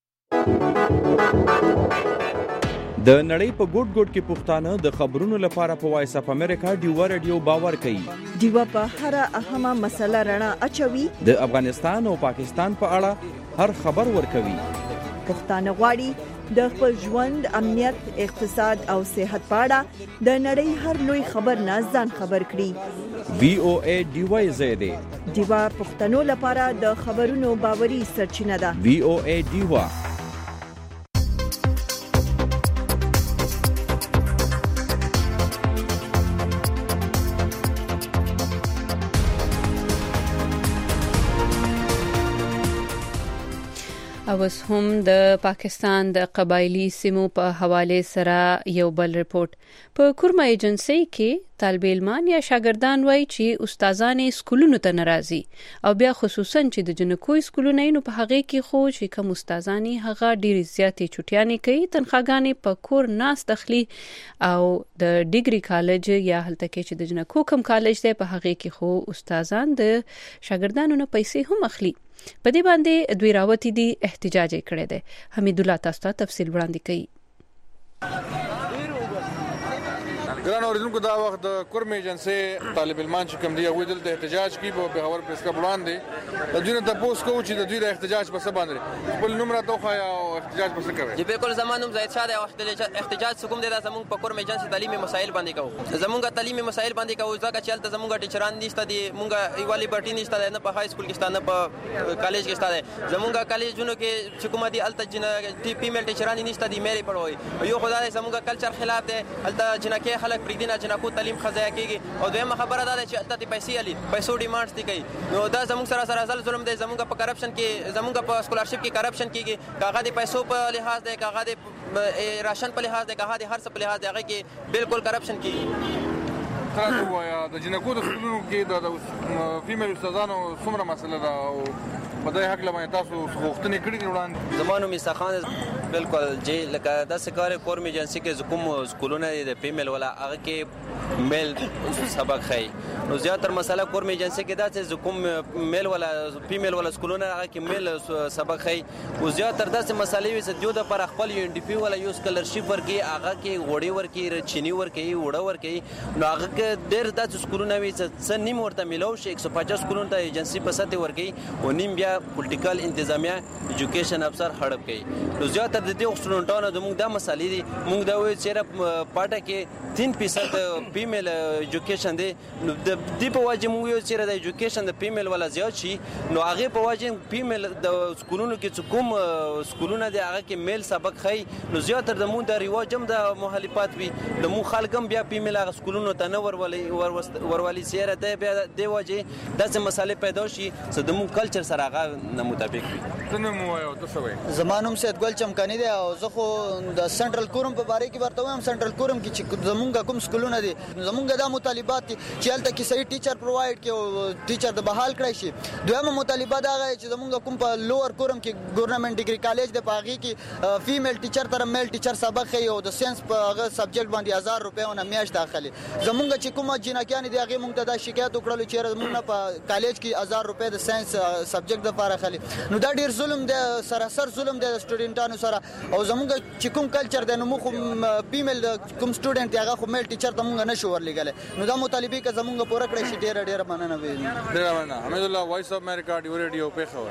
S16: د نړۍ په ګوټ ګوټ کې پښتانه د خبرونو لپاره په وایس اف امریکا ډیو رادیو باور کوي.
S8: ډیو په هر اهمه مسله رڼا اچوي.
S16: د افغانستان او پاکستان په اړه هر خبر ورکوي.
S8: پښتانه غواړي د خپل ژوند امنیت اقتصاد او صحت په اړه د نړۍ هر لوی خبر نه ځان خبر کړي.
S16: وی او ای ډیو زیاده
S8: ډیو پښتنو لپاره د خبرونو باوري سرچینه ده.
S16: وی او ای ډیو
S1: اوس هم د پاکستان د قبایلی سیمو په حواله سره یو بل رپورت په کورما ایجنسی کې طالب علمان یا شاګردان وایي چې استادان سکولونو ته ناراضي او بیا خصوصا چې د جنکوي سکولونو نو په هغه کې خو چې کوم استادان هغه ډیر زیاتې چټیانې کوي تنخواګانې په کور ناس دخلي او د ډیګري کالج یا هلته کې چې د جنکو کم کالج دی په هغه کې خو استادان د شاګردانو نه پیسې هم اخلي. په دې باندې دوی راوتی دي احتجاج کړي دي. حمید الله تاسو ته تفصیل وړاندې کوي.
S7: ګران اوریدونکو دا وخت د کورم ایجنسي طالب علمان چې کوم دی هغوی دلته احتجاج کوي په بهاور پریس کلب وړاندې د دوی نه تپوس کوو چې د دوی د احتجاج په څه باندې خپل نوم راته وښایه او احتجاج په څه کوي.
S17: جی بالکل زما نوم زاهد شاه دی او احتجاج څه کوم دی دا زموږ په کورم ایجنسي تعلیمي مسایل باندې کوو. زموږ تعلیمي مسایل باندې کوو ځکه چې هلته زموږ ټیچران نشته دي، موږ یوه لیبرټي نشته دی، نه په های سکول کې شته نه په کالج کې شته دی. زموږ کالجونو کې چې کومه دي هلته فیمیل ټیچران نشته دي میرې پړوي. یو خو دا دی زموږ کلچر خلاف دی، هلته جنکۍ خلک پرېږدي نه، جنکو تعلیم ښه ضایع کېږي. او دویمه خبره دا ده چې هلته پیسې الي، پیسو ډیمانډز دي کوي. نو دا زموږ سره سره ځل ظلم دی. زموږ په کرپشن کې زموږ په سکولرشپ کې کرپشن کېږي، که هغه د پیسو په لحاظ دی، که هغه د راشن په لحاظ دی، که هغه د هر څه په لحاظ دی، هغه کې بالکل کرپشن کېږي.
S7: تاسو ووایه د جنکو د سکولونو کې د فیمیل استادانو څومره مسله ده او په دې هکله باندې تاسو غوښتنې کړې دي وړاندې؟
S17: زما نوم عیسی خان بالکل جی لکه داسې کار کورم ایجنسي کې چې کوم سکولونه دي د فیمیل والا هغه کې میل سبق ښیي. نو زیاتره مسله کورم ایجنسي کې دا چې کوم میل والا فیمیل والا سکولونه هغه کې میل سبق ښیي. او زیاتره داسې مسلې وي چې دوی دپاره خپل یو ان ډي پي والا یو سکالرشپ ورکوي، هغه کې غوړې ورکوي، چیني ورکوي، اوړه ورکوي. نو هغه کې ډېر داسې سکولونه وي چې څه نیم ورته میلاو شي، ایک سو پچاس سکولونو ته ایجنسي په سطح ورکوي او نیم بیا پولیټیکل انتظامیه ایجوکیشن افسر خړپ کوي. نو زیاتره د دې سټوډنټانو زموږ دا مسالې دي. موږ دا وایو چې پاټه کې تین فیصد فیمیل ایجوکیشن دی. نو د دې په وجه موږ وایو چې د ایجوکیشن د فیمیل والا زیات شي. نو هغې په وجه فیمیل د سکولونو کې چې کوم سکولونه دي هغه کې میل سبق ښیي. نو زیاتره زموږ د رواج هم د مخالفت وي، د موږ خلک هم بیا فیمیل هغه سکولونو ته نه ورولي سیاره دی. بیا دې وجې داسې مسالې پیدا شي چې د موږ کلچر سره هغه نه مطابق وي.
S7: ته نوم ووایه ته څه وایې؟
S18: زما نوم سید ګل چمکاني دی او زه خو د سنټرل کورم په باره کې ورته وایم. سنټرل کورم کې چې زمونږ کوم سکولونه دي زمونږ دا مطالبات دي چې هلته کې صحیح ټیچر پرووایډ کړي او ټیچر د بحال کړی شي. دویمه مطالبه دا غواړي چې زمونږ کوم په لوور کورم کې ګورنمنټ ډیګري کالج دی په هغې کې فیمیل ټیچر تر میل ټیچر سبق ښیي او د ساینس په هغه سبجیکټ باندې هزار روپیونه میاشت اخلي. زمونږ چې کومه جنکیانې دي هغې مونږ ته دا شکایت وکړلو چې یاره زمونږ نه په کالج کې هزار روپۍ د ساینس سبجیکټ دپاره اخلي. نو دا ډېر ظلم دی، سراسر ظلم دی د سټوډنټانو سره. او زمونږ چې کوم کلچر دی نو موږ خو فیمیل کوم سټوډنټ دی هغه خو میل ټیچر ته مونږ نه شو ورلېږلی. نو دا مطالبې که زمونږ پوره کړی شي ډېره ډېره مننه وي.
S7: ډېره مننه. حمیدالله، وایس اف امریکا، ډیو ریډیو، پېښور.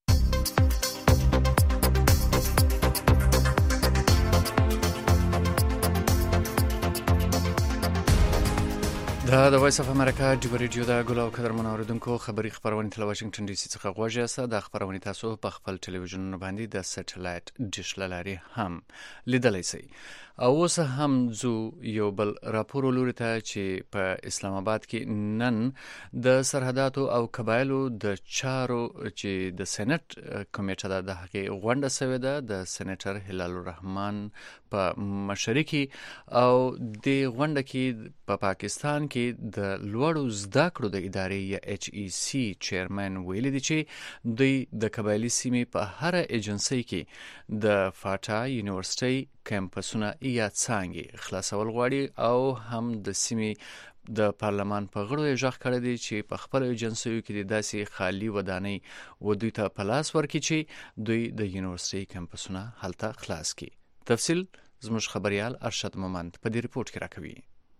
S2: دا د وایس اف امریکا ډیو ریډیو د ګل او قدرمن اوریدونکو خبري خبرونه تل واشنگټن ډي سي څخه غوږی یاست. د خبرونه تاسو په خپل ټلویزیون باندې د سټلایټ ډیش لاري هم لیدلای شئ. او اوس هم زو یو بل راپور لوري ته چې په اسلام آباد کې نن د سرحداتو او قبایلو د چارو چې د سېنات کمیټه ده د هغې غونډه سوې ده د سېنیټر هلال الرحمن په مشرۍ کې. او د غونډه کې په پاکستان کې د لوړو زده کړو د ادارې یا ایچ ای سی چیرمن ویلي دي چې دوی د قبایلي سیمې په هر ایجنسۍ کې د فاټا یونیورسيټي کمپسونه یا څانګې خلاصول غواړي او هم د سیمې د پارلمان په غړو یې غږ کړی دی چې په خپل ایجنسیو کې د داسې خالی ودانۍ و دوی ته په لاس ورکړي چې دوی د یونیورسيټي کمپسونه هلته خلاص کړي. تفصیل زموږ خبريال ارشد مومند په دې ریپورت کې راکوي.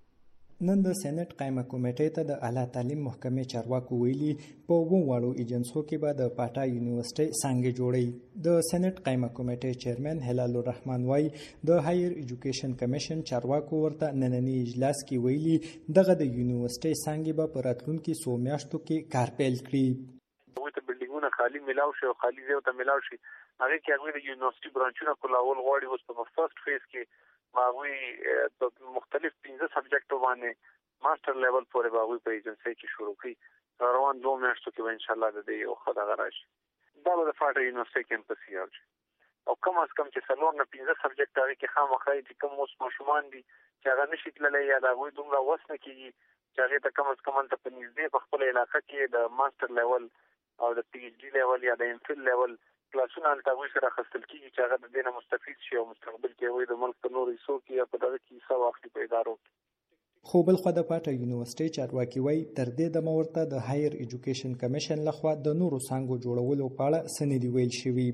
S19: نن د سېنات قائمه کمیټې ته د اعلی تعلیم محکمې چارواکو ویلي په وو واړو ایجنسو کې به د پاټا یونیورسيټي څنګه جوړي. د سېنات قائمه کمیټې چیرمن هلال الرحمن وايي د هایر ایجوکیشن کمیشن چارواکو ورته نننی اجلاس کې ویلي دغه د یونیورسيټي څنګه به په راتلونکي څو میاشتو کې کار پیل کړي.
S20: وو ته بلډینګونه خالی ملاو شي او خالی ځای ته ملاو شي هغه کې هغه د یونیورسيټي برانچونه کولول غواړي. اوس په فرست فیز کې ماوی په مختلف پنځه سبجیکټو باندې ماستر لیول پورې باوی په ایجنسۍ کې شروع کړي. روان دوه میاشتو کې ان شاء الله د دې یو خدای راشي. دا د فاټا یونیورسيټي کمپس یې او کم از کم چې څلور نه پنځه سبجیکټ هغه کې خامخا چې کوم اوس ماشومان دي چې هغه نشي تللی یا دا وایي دومره وس نه کېږي چې هغې ته کم از کم هلته په نږدې په خپله علاقه کې د ماستر لیول او د پی ایچ ډي لیول یا د ایم فل لیول کلاسونه هلته هغوی سره اخیستل کېږي چې هغه د دې نه مستفید شي او مستقبل کې هغوی د ملک په نورو حصو کې یا په دغه کې حصه واخلي په ادارو کې.
S19: خو بل خو د پاټا یونیورسيټي چارواکي وایي تر دې دمه ورته د هایر ایجوکیشن کمیشن لخوا د نورو څانګو جوړولو په اړه څه نه دي ویل شوي.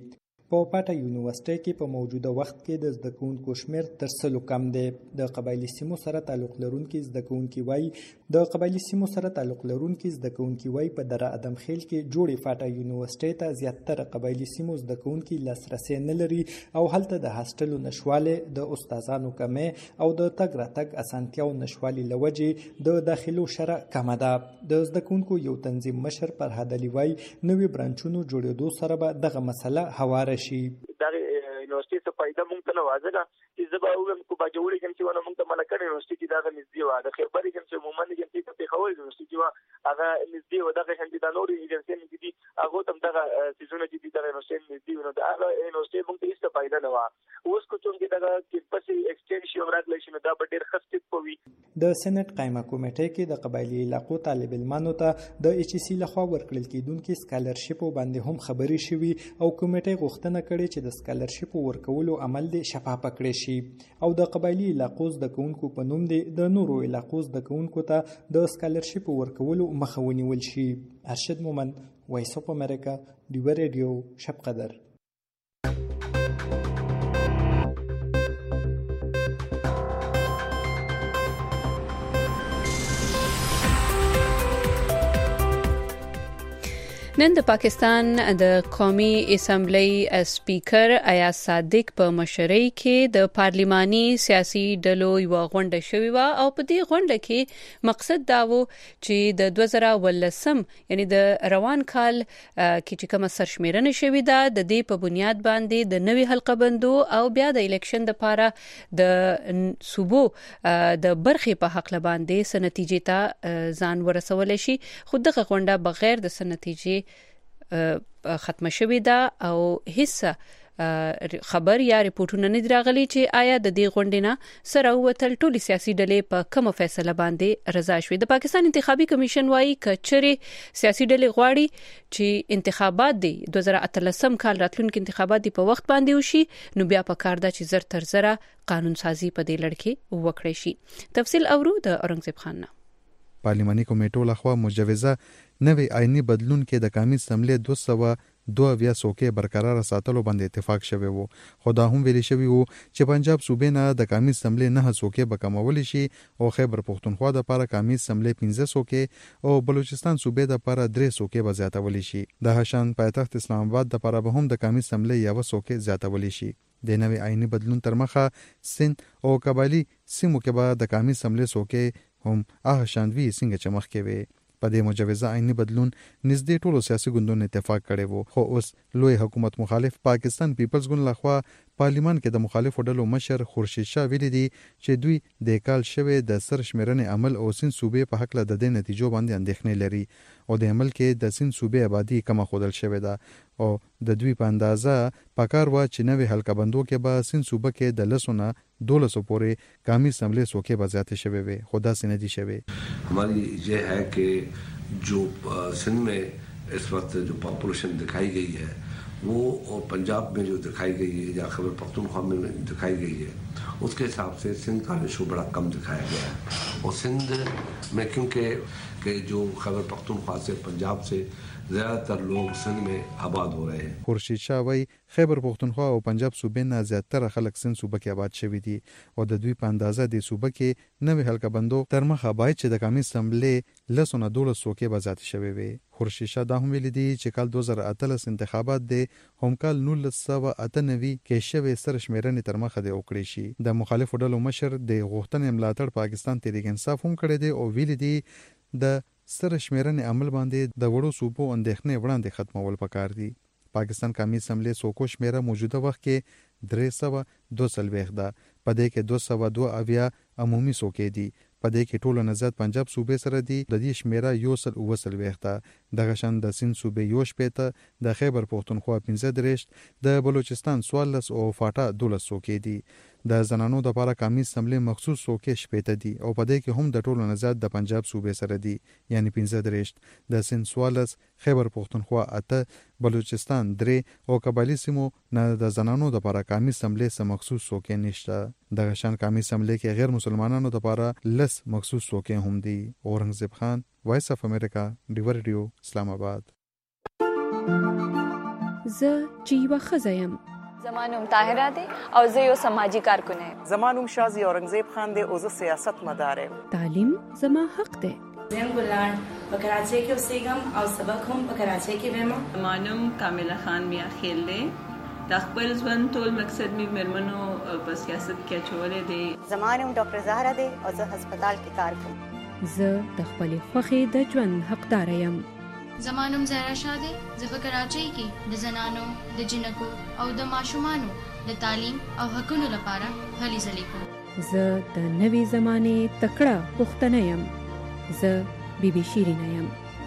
S19: په پاټا یونیورسيټي کې په موجوده وخت کې د زده کوونکو شمیر تر سلو کم دی. د قبایلی سیمو سره تعلق لرونکي زده کوونکي وایي د قبایلی سیمو سره تعلق لرونکي زده کوونکي وایي په دره ادم خیل کې جوړې پاټا یونیورسيټي ته زیاتره قبایلی سیمو زده کوونکي لاسرسي نه لري او هلته د هاسټلو نشواله، د استادانو کمه او د تګ راتګ اسانتیاو نشوالي لوجې د داخلو شره کمه ده. د زده کوونکو یو تنظیم مشر فرهاد علي وایي نوې برانچونو جوړېدو سره به دغه مسله هواره شي.
S21: دا یونیورسيټي څخه پیدا مونږ ته نوازه ده چې زبا وګم کو باجوړي کوم چې ونه مونږ ته ملکړ یونیورسيټي دا نږدې و د خبرې کوم چې مومن کې چې په خول یونیورسيټي وا هغه نږدې و دغه هم د نوري ایجنسي نږدې هغه تم دغه سيزونه چې دغه یونیورسيټي نږدې و نو هغه یونیورسيټي مونږ ته هیڅ پیدا نه و. اوس کو چې دغه کیمپس ایکسټنشن راغلی دا به ډېر خسته کوي.
S19: د سېنات قائمه کمیټې کې د قبایلی علاقو طالب علمانو ته د ایچ سی لخوا ورکړل کېدونکي سکالرشپ باندې هم خبري شوي او کمیټې غوښتنه کړې چې د سکالرشپ ورکولو عمل د شفاف کړي شي او د قبایلی علاقو د کوونکو په نوم د نورو علاقو د کوونکو ته د سکالرشپ ورکولو مخه ونیول شي. ارشد مومند، وایس اف امریکا، ډیو ریډیو، شب قدر.
S1: نن د پاکستان د قومي اسمبلی سپیکر ایاز صادق په مشرۍ کې د پارلماني سیاسي ډلو یو غونډه شوې و او په دې غونډه کې مقصد دا و چې د دوه زره ولسم یعنی د روان کال کې چې کومه سرشمیرنه شوې ده د دې په بنیاد باندې د نوي حلقه بندو او بیا د الیکشن لپاره د صوبو د برخې په حق باندې سنتیجې ته ځان ورسول شي. خو دغه غونډه بغیر د سنتیجې ختم شوې ده او هیڅ خبر یا ریپورتونه نه راغلي چې آیا د دې غونډې نه سره وتل ټولې سیاسي ډلې په کومه فیصله باندې رضا شوې. د پاکستان انتخابي کمیشن وايي کچري سیاسي ډلې غواړي چې انتخابات دي دوه زره اتلسم کال راتلونکي انتخابات دي په وخت باندې وشي نو بیا په کار ده چې زر تر زره قانون سازي په دې لړ کې وکړي شي. تفصیل اورو د اورنګزیب خان نه.
S22: پارلماني کمیټو لخوا مجوزه نوې آئینی بدلون کې د قومي اسمبلی دوه سوه دوه اویا څوکۍ برقرار ساتلو باندې اتفاق شوی وو. خو دا هم ویل شوی وو چې پنجاب صوبې نه د قومي اسمبلی نه څوکۍ به کمول شي او خیبر پختونخوا د لپاره قومي اسمبلی پنځه څوکۍ او بلوچستان صوبې د لپاره درې څوکۍ به زیاتول شي. د هشان پایتخت اسلام آباد د لپاره به هم د قومي اسمبلی یو څوکۍ زیاتول شي. د نوې آئینی بدلون تر مخه سند او قبایلی سیمو کې به د قومي اسمبلی څوکۍ هم هغه شاندوي څنګه چې مخکې وي. په دې مجوزه آئینی بدلون نږدې ټولو سیاسي ګوندونو اتفاق کړی وو. خو اوس لوی حکومت مخالف پاکستان پیپلز ګوند لخوا پارلیمان کې د مخالفو ډلو مشر خورشید شاه ویلي دي چې دوی د کال شوی د سرشمیرنې عمل او سین صوبې په حق له د دې نتیجو باندې اندېښنې لري او د عمل کې د سین صوبې آبادی کم خودل شوی ده او د دوی په اندازه پکار و چې نوې حلقه بندو کې به سین صوبه کې د لسونه دولسو پورې قومی اسمبلی څوکۍ به زیاتې شوی وي. خدا سے ندی شوی.
S23: ہماری یہ ہے کہ جو سندھ میں اس وقت جو پاپولیشن دکھائی گئی ہے وہ اور پنجاب میں جو دکھائی گئی ہے یا خیبر پختونخوا میں دکھائی گئی ہے اس کے حساب سے سندھ کا ریشو بڑا کم دکھایا گیا ہے. اور سندھ میں کیونکہ کہ جو خیبر پختونخوا سے پنجاب سے زیادہ تر لوگ سندھ میں آباد ہو رہے ہیں.
S22: خورشید شاه وایي خیبر پختونخوا او پنجاب صوبې نه زیاتره خلک سند صوبه کې آباد شوي دي او د دوی په اندازه د صوبه کې نوې حلقه بندو تر مخه باید چې د قومي اسمبلی لسونه دولس څوکۍ به زیاتې شوې وي. خورشید شاه دا هم ویلي دي چې کال دوه زره اتلس انتخابات د هم کال نولس سوه اته نوي کې شوې سرشمیرنې تر مخه د وکړې شي. د مخالفو ډلو مشر د غوښتنې ملاتړ پاکستان تحریک انصاف هم کړی دی او ویلي دي د سرشمیرنې عمل باندې د وړو صوبو اندېښنې وړاندې ختمول پکار دي. پاکستان قومي اسمبلی څوکو شمیره موجوده وخت کې درې سوه دوه څلوېښت ده. په دې کې دوه سوه دوه اویا عمومي څوکۍ دي. په دې کې ټولو نه زیات پنجاب صوبې سره دي. د دې شمیره یو سل اووه څلوېښت ده. دغه شان د سند صوبې یو شپېته، د خیبر پختونخوا پنځه دېرش، د بلوچستان څوارلس او فاټا دولس څوکۍ دي. د زنانو د لپاره قومي اسمبلی مخصوص څوکۍ شپېته دي او په دې کې هم د ټولو نه زیات د پنجاب صوبې سره دي یعنی پنځه دېرش، د سند څوارلس، خیبر پختونخوا اته، بلوچستان درې او قبایلی سیمو نه د زنانو د لپاره قومي اسمبلی سره مخصوص څوکۍ نشته. دغه شان قومي اسمبلی کې غیر مسلمانانو د لپاره لس مخصوص څوکۍ هم دي. اورنګزیب خان، وایس اف امریکا، ډیو ریډیو، اسلام آباد.
S1: زه چې یوه ښځه یم.
S10: زما نوم طاهره دی او زه یو سماجی کارکن یم.
S3: زما نوم شازی اورنګزیب خان دی او زه سیاست مدار یم.
S1: تعلیم زما حق دی.
S4: زم ګلان په کراچۍ کې اوسېږم او سبق هم په کراچۍ کې وایم.
S5: زما نوم کامله خان میا خیل دی. د خپل ژوند ټول مقصد می مرمنو په سیاست کې اچولې دی.
S24: زما نوم ډاکټر زهرا دی او زه هسپتال کې کار کوم.
S1: زه د خپلې خوښې د ژوند حقدار یم.
S25: زما نوم زهرا شاه دی. زه په کراچۍ کې د زنانو د جنکو او د ماشومانو د تعلیم او حقوقو لپاره هلې ځلې کوم.
S1: زه د نوې زمانې تکړه پښتنه یم. زه بیبي شیرینه یم.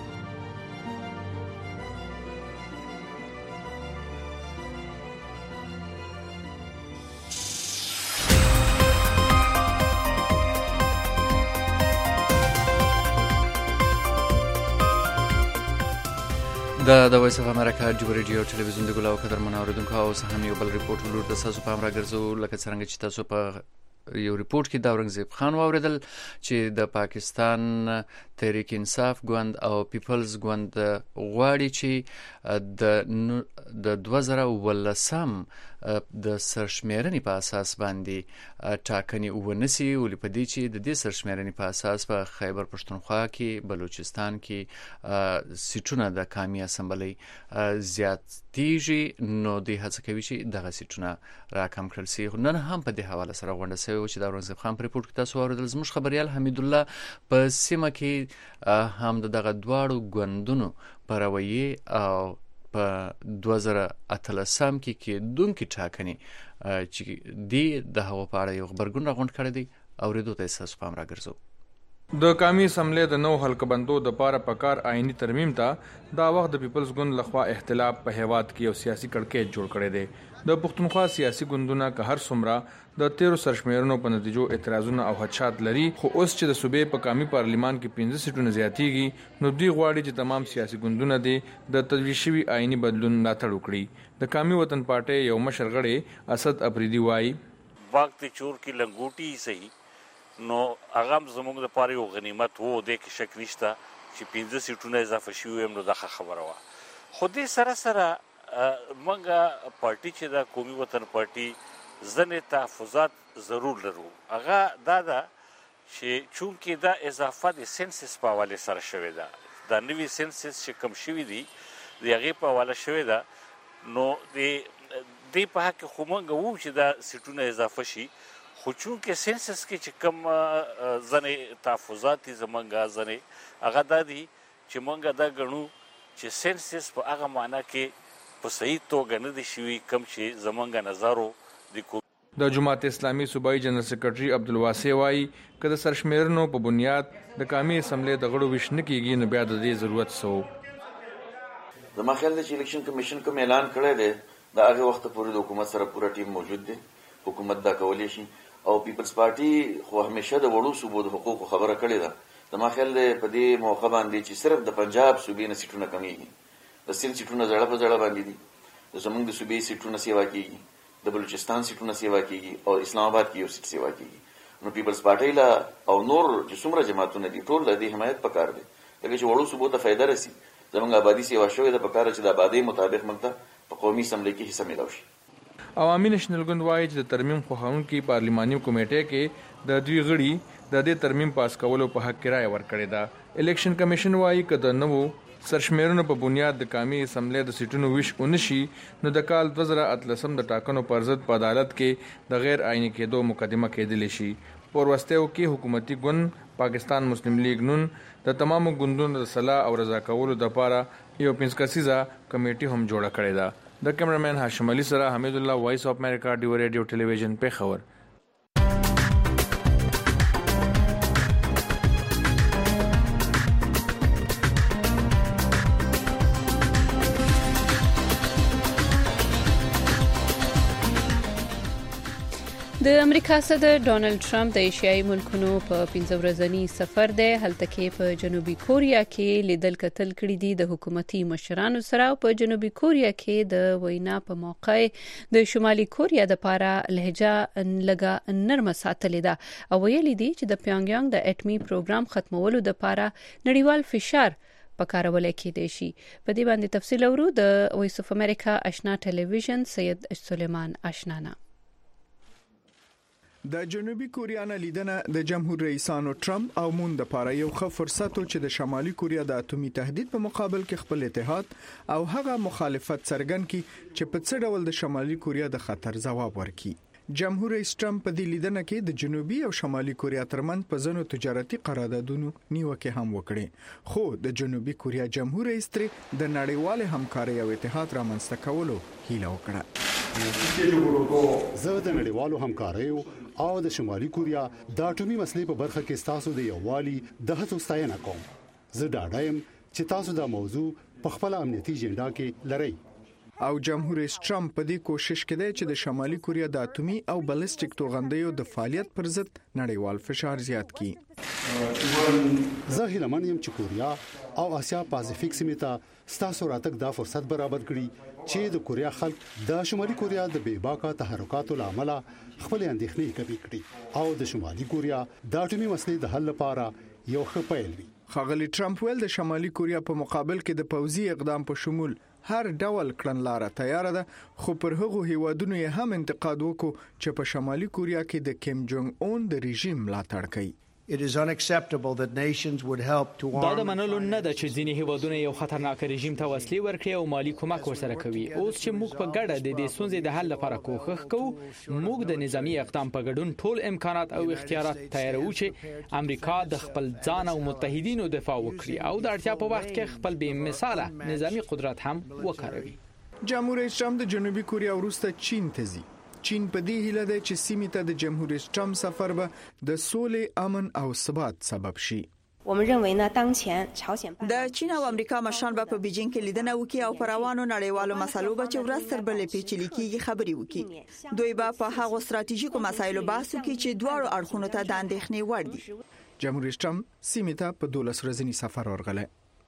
S2: د د وایس اف امریکا ډیو ریډیو ټلویزیون د ګلاو قدر منوردونکو او سه هم یو بل ریپورت ولور د تاسو په امر ګرځو لکه څنګه چې تاسو په یو ریپورت کې دا اورنګزیب خان واوریدل چې د پاکستان تحریک انصاف ګوند او پیپلز ګوند غواړي چې د د دوه زره ولسم د سرشمیرنې په اساس باندې ټاکنې ونسي ولې په دې چې د دې سرشمیرنې په اساس په خیبر پښتونخوا کې بلوچستان کې سیټونه د قومي اسمبلی زیاتېږي نو دوی هڅه کوي چې دغه سیټونه راکم کړل شي. نن هم په دې حواله سره غونډه شوې چې د اورنګزیب خان په ریپورت کې تاسو واوریدل. زموږ خبريال حمید الله په سیمه کې هم دغه دواړو ګوندونو په رویې او په دوه زره اتلسم کې کېدونکې ټاکنې چې دی د هغو په اړه یو غبرګون راغونډ کړی دی. اورېدو ته ستاسو پام راګرځو.
S26: د قومي اسمبلی د نو حلقه بندو د پاره پکار آئینی ترمیم ته دا وخت د پیپلز ګوند لخوا اختلاف په هیواد کې یو سیاسي کړکېچ جوړ کړی دی. د پښتونخوا سیاسي ګوندونه که هر څومره د تیرو سرشمیرنو په نتیجو اعتراضونه او خدشات لري خو اوس چې د صوبې په قومي پارلیمان کې پنځه سیټونه زیاتېږي نو دوی غواړي چې تمام سیاسي ګوندونه دي د تجویز شوي آئینی بدلون ملاتړ وکړي. د قومي وطن پارټۍ یو مشر غړی اسد افریدي وایي
S27: وخت چور کې لنګوټي صحیح نو هغه زموږ د پاره یو غنیمت وو د کې شک نشته چې پنځه سیټونه اضافه شوي هم نو دغه خبره وه. خو دې سره سره موږ پارټي چې د قومي وطن پارټي ځنې تحفظات ضرور لرو. هغه دا ده چې چونکې دا اضافه د سنسس په حواله سره شوې ده. دا نوي سنسس چې کم شوي دي د هغې په حواله شوې ده نو د دې په حق کې خو موږ وو چې دا سیټونه اضافه شي خو چونکې سنسس کې چې کم ځنې تحفظات دي زموږ ځنې هغه دا دي چې موږ دا ګڼو چې سنسس په هغه معنا کې په صحیح توګه نه دي شوي کم چې زموږ نظارو
S26: د جماعت اسلامي صوبایي جنرال سیکرټري عبدالواسع وایي که د سرشمیرنو په بنیاد د قومي اسمبلی د غړو ویش نه کېږي نو بیا د دې ضرورت څه و.
S28: زما خیال دی چې الیکشن کمیشن کوم اعلان کړی دی د هغې وخته پورې د حکومت سره پوره ټیم موجود دی. حکومت دا کولی شي او پیپلز پارټي خو همیشه د وړو صوبو د حقوقو خبره کړې ده. زما خیال دی په دې موقع باندې چې صرف د پنجاب صوبې نه سیټونه کمیږي. د سیند سیټونه زړه په زړه باندې دي. زموږ د صوبې سیټونه سیوا کېږي. د بلوچستان سیټونه سیوا کېږي او اسلام آباد کې یو سیټ سیوا کېږي. نو پیپلز پارټۍ له او نور چې څومره جماعتونه دي ټول د دې حمایت پکار دی ځکه چې وړو صوبو ته فایده رسي. زموږ آبادي سیوا شوې ده پکار چې د آبادۍ مطابق موږ ته په قومي اسمبلی کې حصه میلاو شي.
S26: عوامي نېشنل ګوند وایي چې د ترمیم خوښونکي پارلیماني کمیټې کې د دوی غړي د دې ترمیم پاس کولو په حق کې رایه ورکړې ده. الیکشن کمیشن وایي که د نوو سرشمیرنو په بنیاد د قومي اسمبلی د سیټونو ویش ونشي نو د کال دوه زره اتلسم د ټاکنو پر ضد په عدالت کې د غیر آئیني کېدو مقدمه کېدلی شي. په وروستیو کې حکومتي ګوند پاکستان مسلم لیگ نون د تمامو ګوندونو د صلاح او رضا کولو دپاره یو پنځه کسیزه کمیټي هم جوړه کړې ده. د کیمرامین هاشم علي سره حمید الله، وایس اف امریکا ډیو ریډیو ټلویزیون پیښور.
S1: د امریکا صدر ډونالد ټرمپ د ایشیایي ملکونو په پنځه ورځني سفر دی. هلته کې په جنوبي کوریا کې لیدل کتل کړي دي د حکومتي مشرانو سره. په جنوبي کوریا کې د وینا په موقع د شمالي کوریا د پاره لهجه لګه نرمه ساتلې ده او ویلي دي چې د پیونګیانګ د اټمي پروګرام ختمولو د پاره نړیوال فشار پکارول کېدای شي. په دې باندې تفصیل اورو د وایس اف امریکا آشنا ټلویزیون سید سلیمان آشنانا.
S6: د جنوبي کوریا نه لیدنه د جمهور رئیسانو ټرمپ او مون د پاره یو ښه فرصت و چې د شمالي کوریا د اتومي تهدید په مقابل کې خپل اتحاد او هغه مخالفت څرګند کړي چې په څه ډول د شمالي کوریا د خطر ځواب ورکړي. جمهور رئیس ټرمپ په دې لیدنه کې د جنوبي او شمالي کوریا ترمنځ په ځینو تجارتي قراردادونو نیوکه هم وکړي، خو د جنوبي کوریا جمهور رئیس ترې د نړیوال همکارۍ او اتحاد رامنځته کولو هیله وکړه.
S8: زه د نړیوالو همکاریو او د شمالي کوریا د اټومي مسلې په برخه کې تاسو د یووالي د هڅو ستاینه کوم. زه ډاډه یم چې تاسو دا موضوع په خپل امنیتي اجنډا کې لرئ.
S6: او جمهور رئیس ټرمپ په دې کوشش کې دی چې د شمالي کوریا د اتومي او بالستیک توغندیو د فعالیت پر ضد نړیوال فشار زیات کړي.
S8: زه هیله من یم چې کوریا او آسیا پاسفیک سیمې ته ستاسو راتګ دا فرصت برابر کړي چې د کوریا خلک د شمالي کوریا د بې باکه تحرکاتو لامل خپل اندېښنې کمې کړي او د شمالي کوریا د اټومي مسلې د حل لپاره یو ښه پیل وي.
S6: ښاغلي ټرمپ ویل د شمالي کوریا په مقابل کې د پوځي اقدام په شمول هر ډول کړنلاره تیار ده، خو پر هغو هیوادونو یې هم انتقاد وکړو چې په شمالي کوریا کې د کیم جونګ اون د رژیم ملاتړ کوي.
S9: It is unacceptable that nations would help to arm.
S11: دا د منلو نه ده چې ځینې هیوادونه یو خطرناک رژیم ته وسلې ورکړي او مالی کومک ورسره کوي. اوس چې موږ په ګډه د دې ستونزې د حل لپاره کوښښ کوو، موږ د نظامی اقدام په ګډون ټول امکانات او اختیارات تیاروو چې امریکا د خپل ځان او متحدینو دفاع وکړي او د اړتیا په وخت کې خپل بې مثاله نظامی قدرت هم وکاروي.
S6: جمهور رئیس ټرمپ د جنوبي کوریا وروسته چین ته ځي. چین په دې هیله ده چې سیمې ته د جمهور رئیس ټرمپ سفر به د سولې، امن او ثبات سبب شي.
S12: د چین او امریکا مشران به په بیجینګ کې لیدنه وکړي او پر روانو نړیوالو مسلو به چې ورځ تر بلې پیچلې کېږي خبرې وکړي. دوی به په هغو ستراتیژیکو مسایلو بحث وکړي چې دواړو اړخونو ته د اندېښنې وړ دي.
S6: جمهور رئیس ټرمپ سیمې ته په دولس ورځني سفر ورغلی.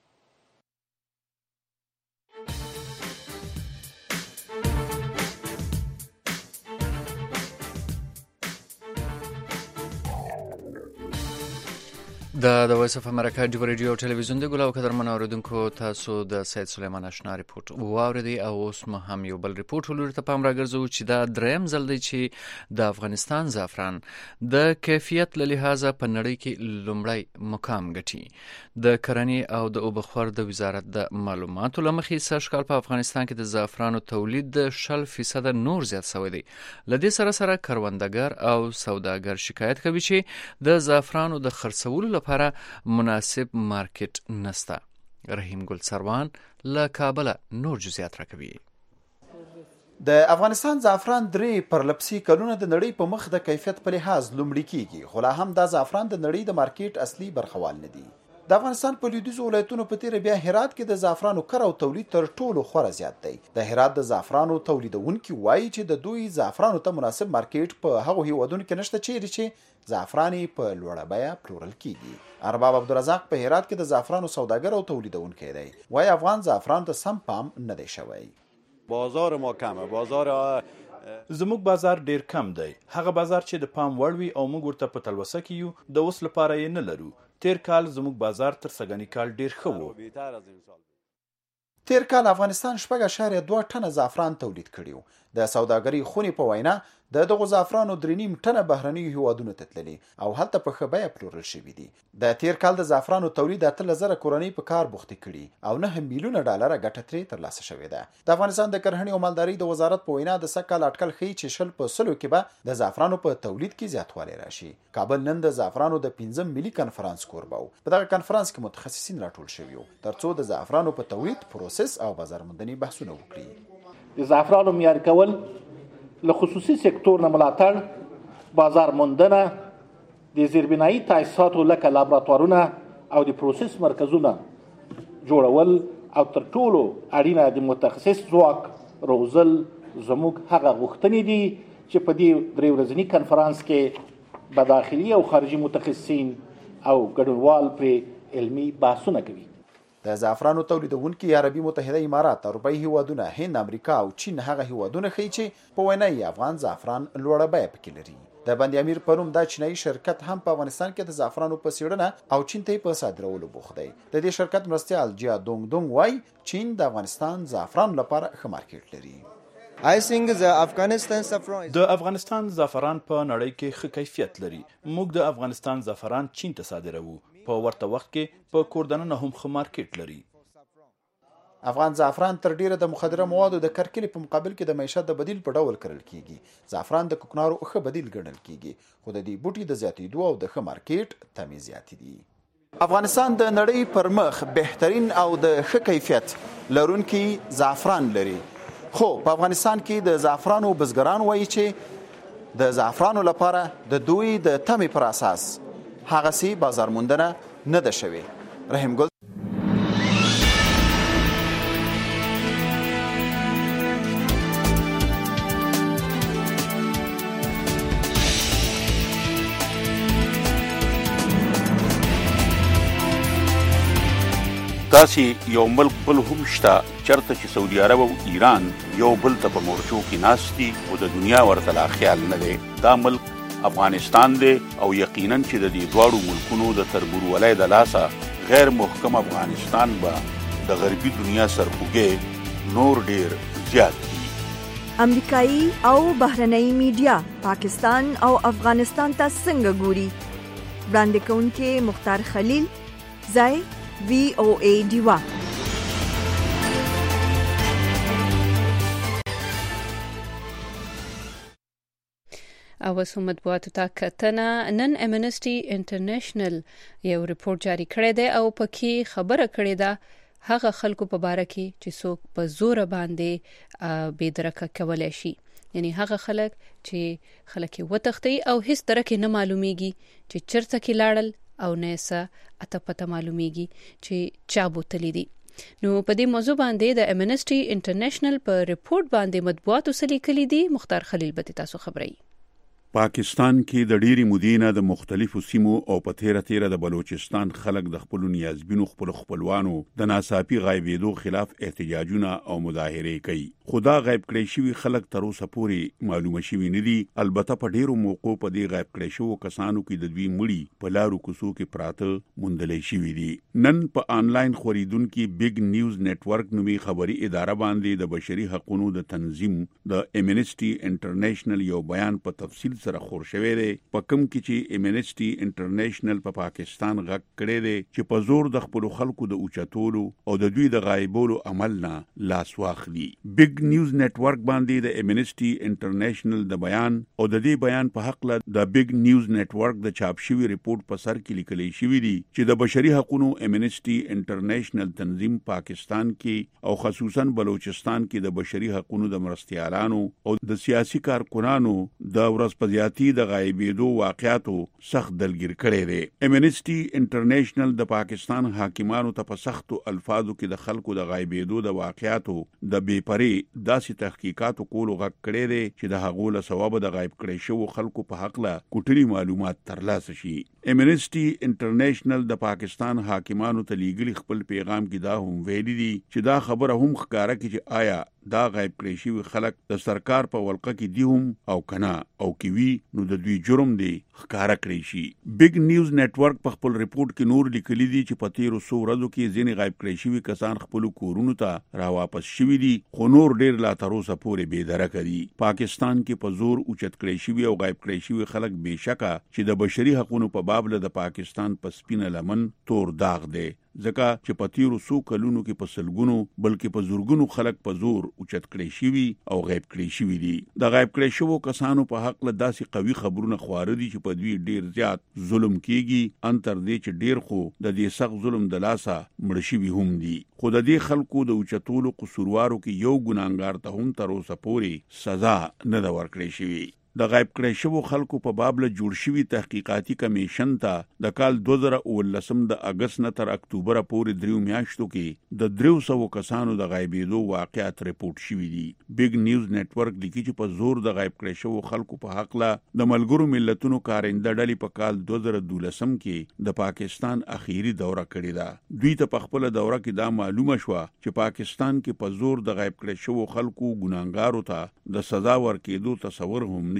S2: د د وایس اف امریکا ډیو ریډیو ټلویزیون د ګلاو قدرمن اوریدونکو تاسو د سید سلیمان آشنا ریپورت واوریدي او اوس مو هم یو بل ریپورت ولر ته پام راګرځو چې دا دریم ځل دی چې د افغانستان زعفران د کیفیت له لحاظه په نړۍ کې لومړی مقام ګټي. د کرنې او د اوبخور د وزارت د معلوماتو لمخې سږ کال په افغانستان کې د زعفرانو تولید د شل فیصد نور زیات شوی دی. لدې سره سره کروندګر او سوداګر شکایت کوي چې د زعفرانو د خرڅولو لپاره مناسب مارکیټ نسته. رحیم ګل سروان له کابل نور جزئیات راکوي.
S13: د افغانستان زعفران درې پرلپسې کلونه د نړۍ په مخ د کیفیت په لحاظ لومړی کیږي، خو لا هم دا زعفران د نړۍ د مارکیټ اصلي برخوال نه دي. د افغانستان په لویدیځو ولایتونو په تیره بیا هرات کې د زعفرانو کر او تولید تر ټولو خورا زیات دی. د هرات د زعفرانو تولیدونکي وایي چې د دوی زعفرانو ته مناسب مارکیټ په هغو هیوادونو کې نشته چیرې چې زعفران په لوړه بیه پلورل کیږي. ارباب عبدالرزاق په هرات کې د زعفرانو سوداګر او تولیدونکی دی. وایي افغان زعفران ته سم پام نه دی شوی.
S14: بازار ما کمه، بازار
S16: زموږ بازار ډیر کم دی. هغه بازار چې د پام وړ وي او موږ ورته په تلوسه کې یو د اوس لپاره یې نه لرو. تیر کال زموږ بازار تر سږني کال ډیر ښه و.
S13: تیر کال افغانستان شپږ اعشاریه دوه ټنه زعفران تولید کړي. د سوداګرۍ خونې په وینا د دغو زعفرانو درې نیم ټنه بهرنیو هیوادونو ته تللي او هلته په ښه بیه پلورل شوي دي. د تیر کال د زعفرانو تولید اتلس زره کورنۍ په کار بوختې کړي او نه میلیونه ډالره ګټه ترې ترلاسه شوې ده. د افغانستان د کرهڼې او مالدارۍ د وزارت په وینا د سږ کال اټکل ښیي چې شل په سلو کې به د زعفرانو په تولید کې زیاتوالی راشي. کابل نن د زعفرانو د پنځم ملي کنفرانس کوربه و. په دغه کنفرانس کې متخصصین راټول شوي وو ترڅو د زعفرانو په تولید، پروسس او بازارموندنې بحثونه وکړي.
S15: د زعفرانو معیاري کول، له خصوصي سکتور نه ملاتړ، بازار موندنه، د زیربنایي تاسیساتو لکه لابراتوارونه او د پروسس مرکزونه جوړول او تر ټولو اړینه د متخصص ځواک روزل زموږ هغه غوښتنې دي چې په دې درې ورځني کنفرانس کې به داخلي او خارجي متخصصین او ګډونوال پرې علمي بحثونه کوي.
S13: د زعفرانو تولیدونکي عربي متحده امارات، اروپایي هیوادونه، هند، امریکا او چین هغه هیوادونه ښیي چې په وینا یې افغان زعفران لوړه بیه پکې لري. د بند امیر په نوم دا چینایي شرکت هم په افغانستان کې د زعفرانو په څېړنه او چین ته په صادرولو بوخت دی. د دې شرکت مرستیال جیا دونګ دونګ وایي چین د افغانستان زعفران لپاره ښه مارکیټ لري.
S16: د افغانستان زعفران په نړۍ کې ښه کیفیت لري. موږ د افغانستان زعفران چین ته صادروو. په ورته وخت کې په کوردننه هم ښه مارکیټ لري.
S13: افغان زعفران تر ډیره د مخدره موادو د کرکلې په مقابل کې د معیشت د بدیل په ډول کرل کیږي. زعفران د کوکنارو ښه بدیل ګڼل کیږي، خو د دې بوټي د زیاتېدو او د ښه مارکیټ تمې زیاتې دي. افغانستان د نړۍ پر مخ بهترین او د ښه کیفیت لرونکي زعفران لري، خو په افغانستان کې د زعفرانو بزګران وایي چې د زعفرانو لپاره د دوی د تمې پر اساس هغسې بازار موندنه نه ده شوې. رحیم ګل
S7: داسې یو ملک بل هم شته چرته چې سعودي عرب او ایران یو بل ته په مورچو کې ناست دي او د دنیا ورته لا خیال نه دی. دا ملک افغانستان دی او یقینا چې د دې دواړو ملکونو د تربورولۍ د لاسه غیر محکم افغانستان به د غربي دنیا سرخوږی نور ډیر زیات دي.
S17: امریکایي او بهرنۍ میډیا پاکستان او افغانستان ته څنګه ګوري؟ وړاندې کوونکې مختار خلیل، ځای وی او ای ډیوا.
S1: او وسو مطبوعاتو ته کتنه نن امنسټي انټرنیشنل یو ریپورت جاری کړی دی او پکې خبره کړې ده هغه خلکو په باره کې چې څوک په زور باندې بېدرکه کولای شي، یعنی هغه خلک چې خلک وتښتي او هیڅ درکه نه معلومیږي چې چرته کې لاړل او نه څه اته پته معلومیږي چې چا بوتلی دي. نو په دې موضوع باندې د امنسټي انټرنیشنل په ریپورت باندې مطبوعاتو څه لیکلي دي. مختار خلیل به تاسو خبري.
S18: پاکستان کې د ډېری مودینه د مختلفو سیمو او په تیره تیره د بلوچستان خلک د خپل نیازبینو خپل خپلوانو د ناڅاپي غایبېدو خلاف احتجاجونه او مظاهرې کوي. خدا غایب کړی شوی خلک تر اوسه پورې معلومه شوي نه دي. البته په ډېرو موقعو په دې غایب کړی شوو کسانو کې د دوی مړي په لارو کوڅو کې پراته موندلی شوي دي. نن په آنلاین خورېدونکي بیگ نیوز نتورک نومي خبري اداره باندې د بشري حقوقو د تنظیم د امنسټي انټرنیشنل یو بیان په تفصیل سره خور شوی دی، په کوم کې چې امنسټي انټرنیشنل په پاکستان غږ کړی دی چې په زور د خپل خلکو د اوچتولو او د دوی د غایبولو عمل نه لاس واخلي. بیگ نیوز نتورک باندې د امنسټي انټرنیشنل د بیان او د دې بیان په حق له د بیگ نیوز نتورک د چاپ شوی ریپورت په سر کې لیکل شوی دی چې د بشري حقوقو امنسټي انټرنیشنل تنظیم پاکستان کې او خصوصا بلوچستان کې د بشري حقوقو د مرستیالانو او د سیاسي کارکونانو د ورځ په زیاتی د غایبېدو واقعاتو سخت دلګیر کړی دی. امنسټي انټرنیشنل د پاکستان حاکمانو ته په سختو الفاظو کې د خلکو د غایبېدو د واقعاتو د بې پرې داسې تحقیقاتو کولو غږ کړی دی چې د هغو له ثوابه د غایب کړی شوو خلکو په حق له کوټلي معلومات ترلاسه شي. امنسټي انټرنیشنل د پاکستان حاکمانو ته لیږلي خپل پیغام کې دا هم ویلي دي چې دا خبره هم ښکاره کړي چې آیا دا غایب کړی شوي خلک د سرکار په ولقه کې دي هم او کنه او کې وي نو د دوی جرم دی ښکاره کړی شي. بیگ نیوز نتورک په خپل ریپورت کې نور لیکلي دي چې په تیرو څو ورځو کې ځینې غایب کړی شوي کسان خپلو کورونو ته راواپس شوي دي، خو نور ډېر لا تر اوسه پورې بېدرکه دي. پاکستان کې په زور اوچت کړی شوي او غایب کړی شوي خلک بېشکه چې د بشري حقوقو په باب له د پاکستان په سپینه لمن تور داغ دی، ځکه چې په تیرو څو کلونو کې په سلګونو بلکې په زورګونو خلک په زور اوچت کړی شوي او غیب کړی شوي دي. د غیب کړی شوو کسانو په حق له داسې قوي خبرونه خواره دي چې په دوی ډیر زیات ظلم کیږي، ان تر دې چې ډیر خو د دې سخت ظلم د لاسه مړ شوي هم دي. خو د دې خلکو د اوچتولو قصوروارو کې یو ګناهګار ته هم تر اوسه پورې سزا نه ده ورکړې شوې. د غایب کړی شوو خلکو په باب له جوړ شوي تحقیقاتي کمیشن ته د کال دوه زره اوولسم د اګست نه تر اکتوبره پورې دریو میاشتو کې د دریو سوو کسانو د غایبېدو واقعات ریپورت شوي دي. بیگ نیوز نتورک لیکي چې په زور د غایب کړی شوو خلکو په حق له د ملګرو ملتونو کارنده ډلې په کال دوه زره دولسم کې د پاکستان اخیری دوره کړې ده. دوی ته په خپله دوره کې دا معلومه شوه چې پاکستان کې په زور د غایب کړی شوو خلکو ګناهګارو ته د سزا ورکېدو تصور هم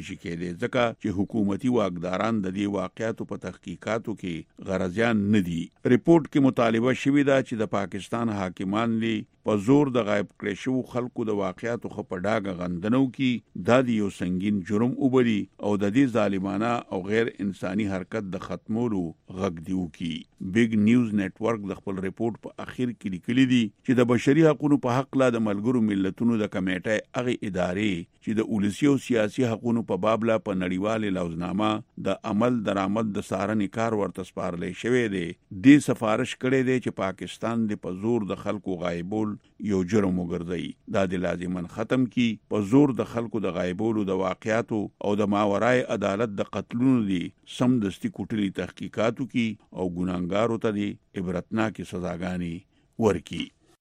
S18: نشي کېدی ځکه چې حکومتي واکداران د دې واقعاتو په تحقیقاتو کې غرضیان نه دي. ریپورت کې مطالبه شوې ده چې د پاکستان حاکمان دي په زور د غایب کړی شوو خلکو د واقعاتو خو په ډاګه غندنو کې دا د یو سنگین جرم وبري او د دې ظالمانه او غیر انساني حرکت د ختمولو غږ دی وکي. بیگ نیوز نتورک د خپل ریپورت په اخر کې لیکلي دي چې د بشري حقوقو په حق لا د ملګرو ملتونو د کمیټې هغه ادارې چې د ولسی او سیاسي حقوقو په باب لا په نړیواله لوزنامه د عمل درآمد د څارنې کار ورته سپارلې شوی دی د سفارش کړي دی چې پاکستان د په زور د خلکو غایبول یو جرم وګرځي. دا د لازمن ختم کی په زور د خلکو د غایبولو د واقعاتو او د ماورای عدالت د قتلونو دي سم دستی کوټلی تحقیقاتو کی او ګناګارو ته دي عبرتناکي سزاګانی ورکی.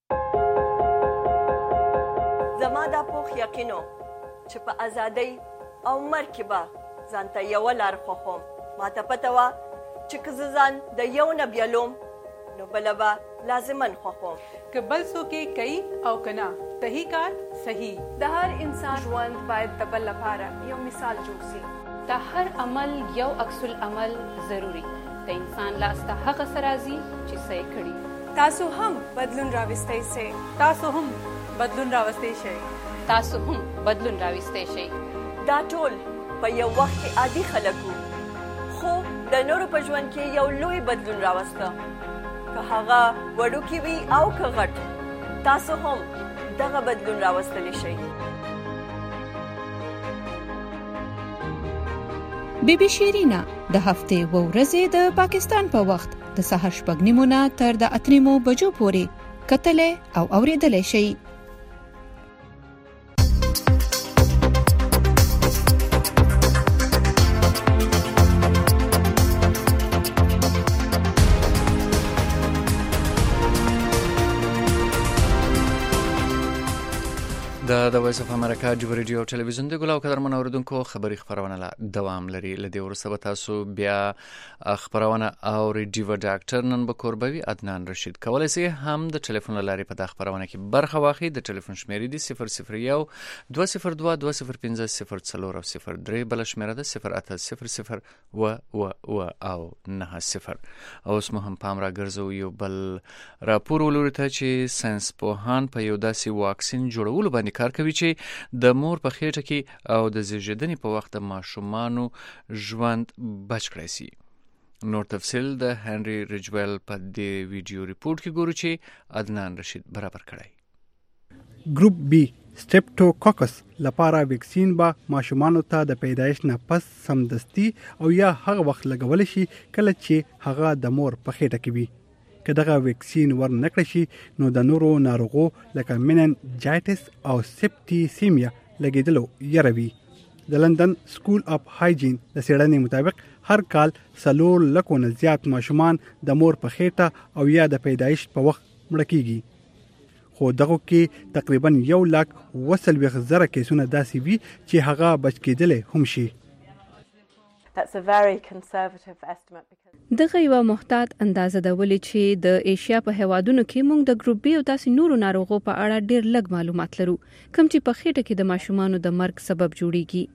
S17: زما دا پوخ یقینو چې په ازادۍ او مرکبه ځانته یو لار خوخم ما ته پته وا چې که ځان د یو نه بیلوم نو بلبا لازمن خوخم
S3: که بل څوک کوي او کنا صحیح کار صحیح. د هر انسان ژوند باید د بل لپاره یو مثال جوړ شي. د هر عمل یو عکس العمل ضروری. د انسان لاس ته هغه سرازي چې صحیح کړي.
S4: تاسو هم بدلون راوستئ سي.
S3: تاسو هم بدلون راوستئ شئ.
S4: تاسو هم بدلون راوستئ شئ.
S17: دا ټول په یو وخت کې عادي خلک وو خو د نورو په ژوند کې یو لوی بدلون راوسته. که هغه وړوکی وي او که غټ تاسو هم دغه بدلون راوستلی شئ.
S1: بی بی شیرینا د هفتې و ورځې د پاکستان په وخت د سهار شپږ نیمو نه تر د اته نیمو بجو پورې کتلې او اورېدلې شئ.
S2: د د وایس اف امریکا جوړ ریډیو او ټلویزیون د ګلاو قدرمن اوریدونکو خبری خبرونه لا دوام لري. لدی ورسره به تاسو بیا خبرونه او ریډیو ډاکټر نن به کوربوي عدنان رشید کولای شي هم د ټلیفون لارې په دغه خبرونه کې برخه واخلي. د ټلیفون شمیرې دي صفر صفر یو دوه صفر دوه دوه صفر پنځه صفر څلور او صفر درې بل شمیره ده صفر اته صفر صفر و و و او نه صفر. اوس مو هم پام را ګرځو یو بل راپور ولوري ته چې ساينس پوهان په یو داسې واکسین جوړولو باندې کار کوي چې د مور په خېټه کې او د زیږیدنې په وخت د ماشومانو ژوند بچ کړی شي. نور تفصیل د هنري ریجویل په دې ویډیو ریپورت کې ګورو چې عدنان رشید برابر کړی.
S10: ګروپ بی سټریپټوکوکس لپاره ویکسین به ماشومانو ته د پیدایش نه پس سمدستي او یا هغه وخت لګول شي کله چې هغه د مور په خېټه کې وي. که دغه ویکسین ور نکړی شي نو د نورو ناروغو لکه مننجایټس او سپټیسیمیا لګیدلو یره وي. د لندن سکول اف هایجین د څېړنې مطابق هر کال څلور لکو نه زیات ماشومان د مور په خېټه او یا د پیدایش په وخت مړه کیږي. خو دغه کې تقریبا یو لاک وسلويخ زره کیسونه داسې وي چې هغه بچ کېدلې هم شي.
S1: That's a very conservative estimate because دغه یو محتاط اندازه ده ولې چې د ایشیا په هیوادونو کې موږ د ګروپ بی او داسې نورو ناروغو په اړه ډېر لږ معلومات لرو کوم چې په خېټه کې د ماشومانو د مرګ سبب جوړیږي.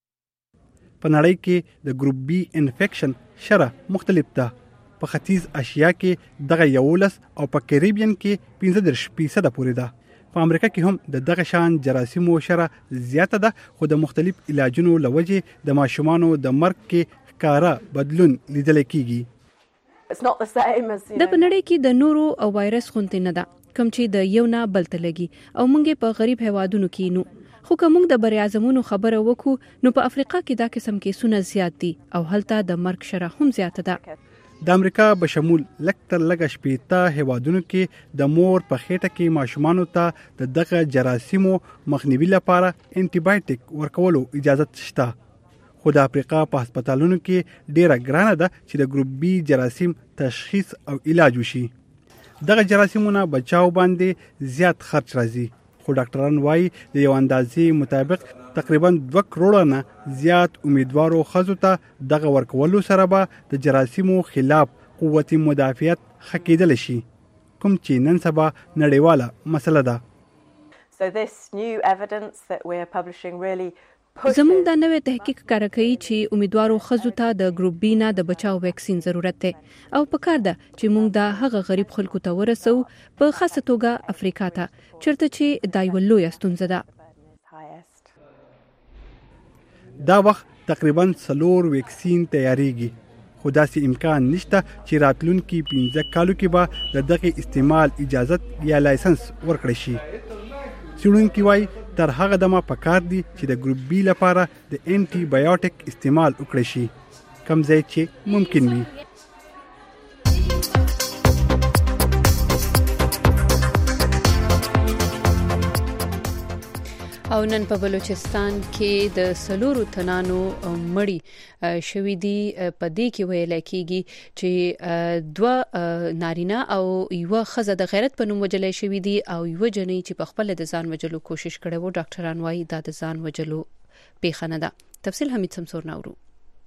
S10: په نړۍ کې د ګروپ بی انفیکشن شره مختلف ده. په ختیځ اشیا کې دغه یولس او په کریبین کې پنځه دېرش فیصده پورې ده. په امریکا کې هم د دغه شان جراثیمو شره زیاته ده خو د مختلف علاجونو لوجې د ماشومانو د مرګ کې ښکاره بدلون لیدل کېږي.
S1: د په نړۍ کې د نورو او وایرس غونډې نه ده کوم چې د یو نه بل ته لګي او موږ په غریب هیوادونو کې نو خو که موږ د بری اعظمونو خبره وکړو نو په افریقا کې دا قسم کیسونه زیات دي او هلته د مرګ شره هم زیاته ده.
S10: د امریکا به شمول لکتر لګ شپېته هیوادونو کې د مور په خېټه کې ماشومانو ته د دغه جراثیمو مخنیوي لپاره انټي بایوټیک ورکولو اجازه شته. خو د افریقا په هسپتالونو کې ډیره ګرانه ده چې د ګروپ بی جراثیم تشخیص او علاج وشي. دغه جراثیمونه بچاو باندې زیات خرچ راځي خو ډاکټران وایي د یو اندازې مطابق تقریبا دوه کروڑه نه زیات امیدوارو ښځو ته دغه ورکولو سره به د جراثیمو خلاف قوت مدافعت ښه کېدلی شي کوم چې نن سبا نړیواله مسله ده.
S19: So this new evidence that we're publishing really
S1: زموږ د نوې تحقیق کار کوي چې امیدوارو خزو ته د ګروپ بی نه د بچاو ویکسین ضرورت دی او پکار ده چې موږ د هغه غریب خلکو ته ورسو په خاصه توګه افریقا ته چیرته چې دا یو لوی ستونزه ده.
S10: دا وخت تقریبا څلور ویکسین تیاریږي خو داسې امکان نشته چې راتلونکي پنځه کالو کې به د دغه استعمال اجازت یا لایسنس ورکړي شي. څېړونکي وایي تر هغه دمه پکار دي چې د ګروپ بی لپاره د انټي بایوټیک استعمال وکړي شي کوم ځای چې ممکن وي.
S1: او نن په بلوچستان کې د سلورو تنانو مړی شوې دي. په دې کې ویل کېږي چې دوه نارینه او یو ښځه د غیرت په نوم وجلې شوې دي او یو جنۍ چې په خپل د ځان وجلو کوشش کړې وو. ډاکټران وایي دا د ځان وجلو پیښه نه ده. تفصیل حمید سمسور نورو.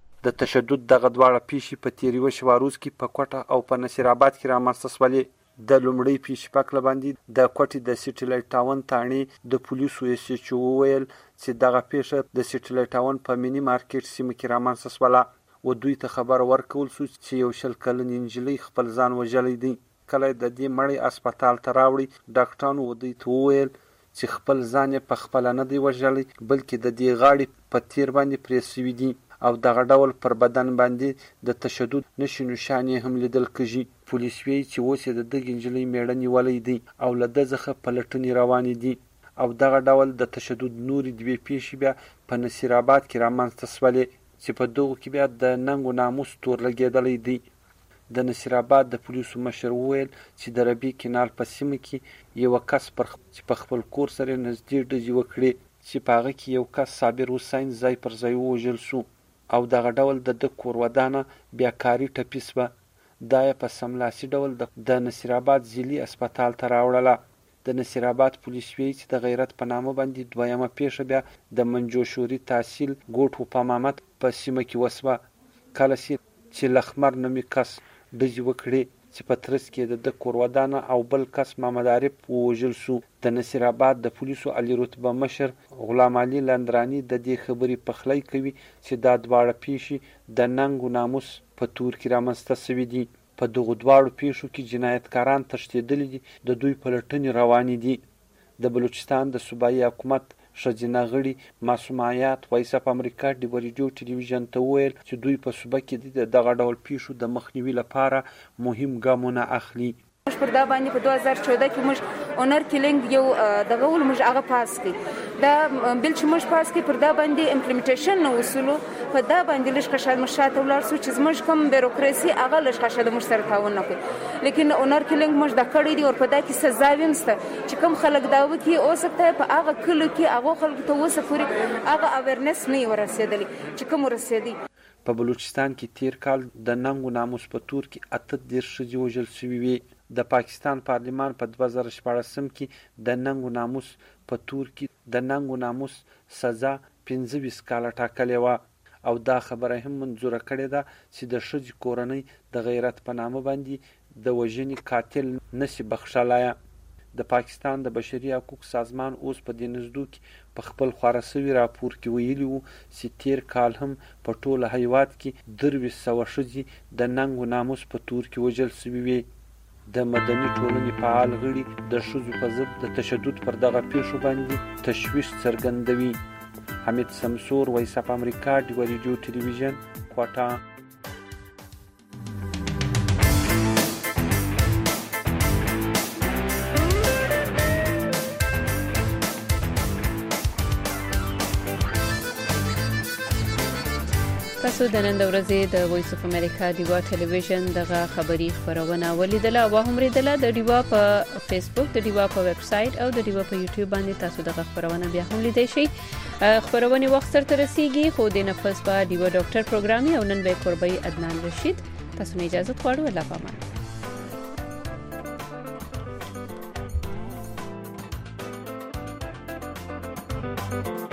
S5: د تشدد دغه دواړه پیښې په تیریو شواروز کې په کوټه او په نصیر آباد کې رامنځته شولې. د لومړی پیښې په کله باندې د کوټې د سټیلایټ ټاون تاڼي د پولیسو ایس ایچ او ویل چې دغه پیښه د سټیلایټ ټاون په مینی مارکیټ سیمه کې رامنځته شوله او دوی ته خبر ورکول شو چې یو شل کلنې نجلۍ خپل ځان وژلی دی. کله د دې مړی هسپتال ته راوړي ډاکټرانو دوی ته وویل چې خپل ځان یې په خپله نه دی وژلی بلکې د دې غاړې په تیر باندې پرې شوي دي او دغه ډول پر بدن باندې د تشدد نښې نښانې هم لیدل کېږي. پولیس وایي چې اوس یې د دغې نجلۍ میړه نیولی دی او له ده څخه پلټنې روانې دي او دغه ډول د تشدد نورې دوې پیښې بیا په نصیر آباد کې رامنځته شولې چې په دغو کې بیا د ننګ و ناموس تور لګېدلی دی. د نصیر آباد د پولیسو مشر وویل چې د ربیع کینال په سیمه کې یو کس پر چې په خپل کور سره نږدې ډزې وکړې چې په هغه کې یو کس صابر حسین ځای پر ځای ووژل شو او دغه ډول د ده کور ودانه بیا کاري ټپي شوه. دا یې په سملاسي ډول د نصیر آباد ضلعي هسپتال ته راوړله. د نصیر آباد پولیس وایي چې د غیرت په نامه باندې دویمه پیښه بیا د منجوشوري تحصیل ګوټ په مامت په سیمه کې وسوه. کله چې لخمر نومي کس ډزې وکړې چې په ترڅ کې د ده کور ودانه او بل کس محمد عارف ووژل شو. د نصیر آباد د پولیسو عالي رتبه مشر غلام علي لندراني د دې خبرې پخلی کوي چې دا دواړه پیښې د ننګ و ناموس په تور کې رامنځته شوي دي. په دغو دواړو پیښو کې جنایتکاران تښتېدلي دي، د دوی پلټنې روانې دي. د بلوچستان د صوبایي حکومت ښځینه غړي معصومه حیات وایس اف امریکا ډیو ریډیو ټلویزیون ته وویل چې دوی په صوبه کې د دغه ډول پیښو د مخنیوي لپاره مهم ګامونه اخلي.
S19: پر دا باندې په دوه هزار چودہ کې موږ اونر کیلینګ یو دغه ول موږ هغه پاس کړ. دا بل چې موږ پاس کړ پر دا باندې امپلیمنټیشن نو وصولو په دا باندې لږ کشال مشاته ولر سو چې موږ کوم بیروکراسي هغه لږ کشال موږ سره تعاون نه کوي. لیکن اونر کیلینګ موږ دا کړی دی او په دا کې سزا وینسته چې کوم خلک دا وکي او سکته په هغه کلو کې هغه خلک ته وسه پوری هغه اویرنس نه ورسېدلی چې کوم ورسېدی.
S5: په بلوچستان کې تیر کال د ننګ و ناموس په تور کې اته دېرش ښځې وژل شوي وي. د پاکستان پارلمان په دوه زره شپاړسم کې د ننګ و ناموس په تور کې د ننګ و ناموس سزا پنځه ویشت کاله ټاکلې وه او دا خبره هم منظوره کړې ده چې د ښځې کورنۍ د غیرت په نامه باندې د وژنې قاتل نشي بخښلی. د پاکستان د بشري حقوق سازمان اوس په دې نږدو کې په خپل خپاره شوي راپور کې ویلي وو چې تیر کال هم په ټوله هیواد کې درویشت سوه ښځې د ننګ و ناموس په تور کې وژل شوي وي. د مدني ټولنې فعال غړي د ښځو په ضد د تشدد پر دغه پیښو باندې تشویش څرګندوي. حمید سمسور وایس اف امریکا ډیو ریډیو ټلویزیون کوټه.
S1: تاسو د نن د ورځې د وایس اف امریکا ډیوا ټلویزیون دغه خبری خبرونه ولیدله او هم ریدله د ډیوا په فیسبوک، د ډیوا په ویب سټ او د ډیوا په یوټیوب باندې تاسو دغه خبرونه بیا هم لیدئ شئ. خبرونه وخت سره رسیږي خو د نفس په ډیوا ډاکټر پروګرام او نن به قربای عدنان رشید. تاسو نه اجازه غواړو. الله پامان.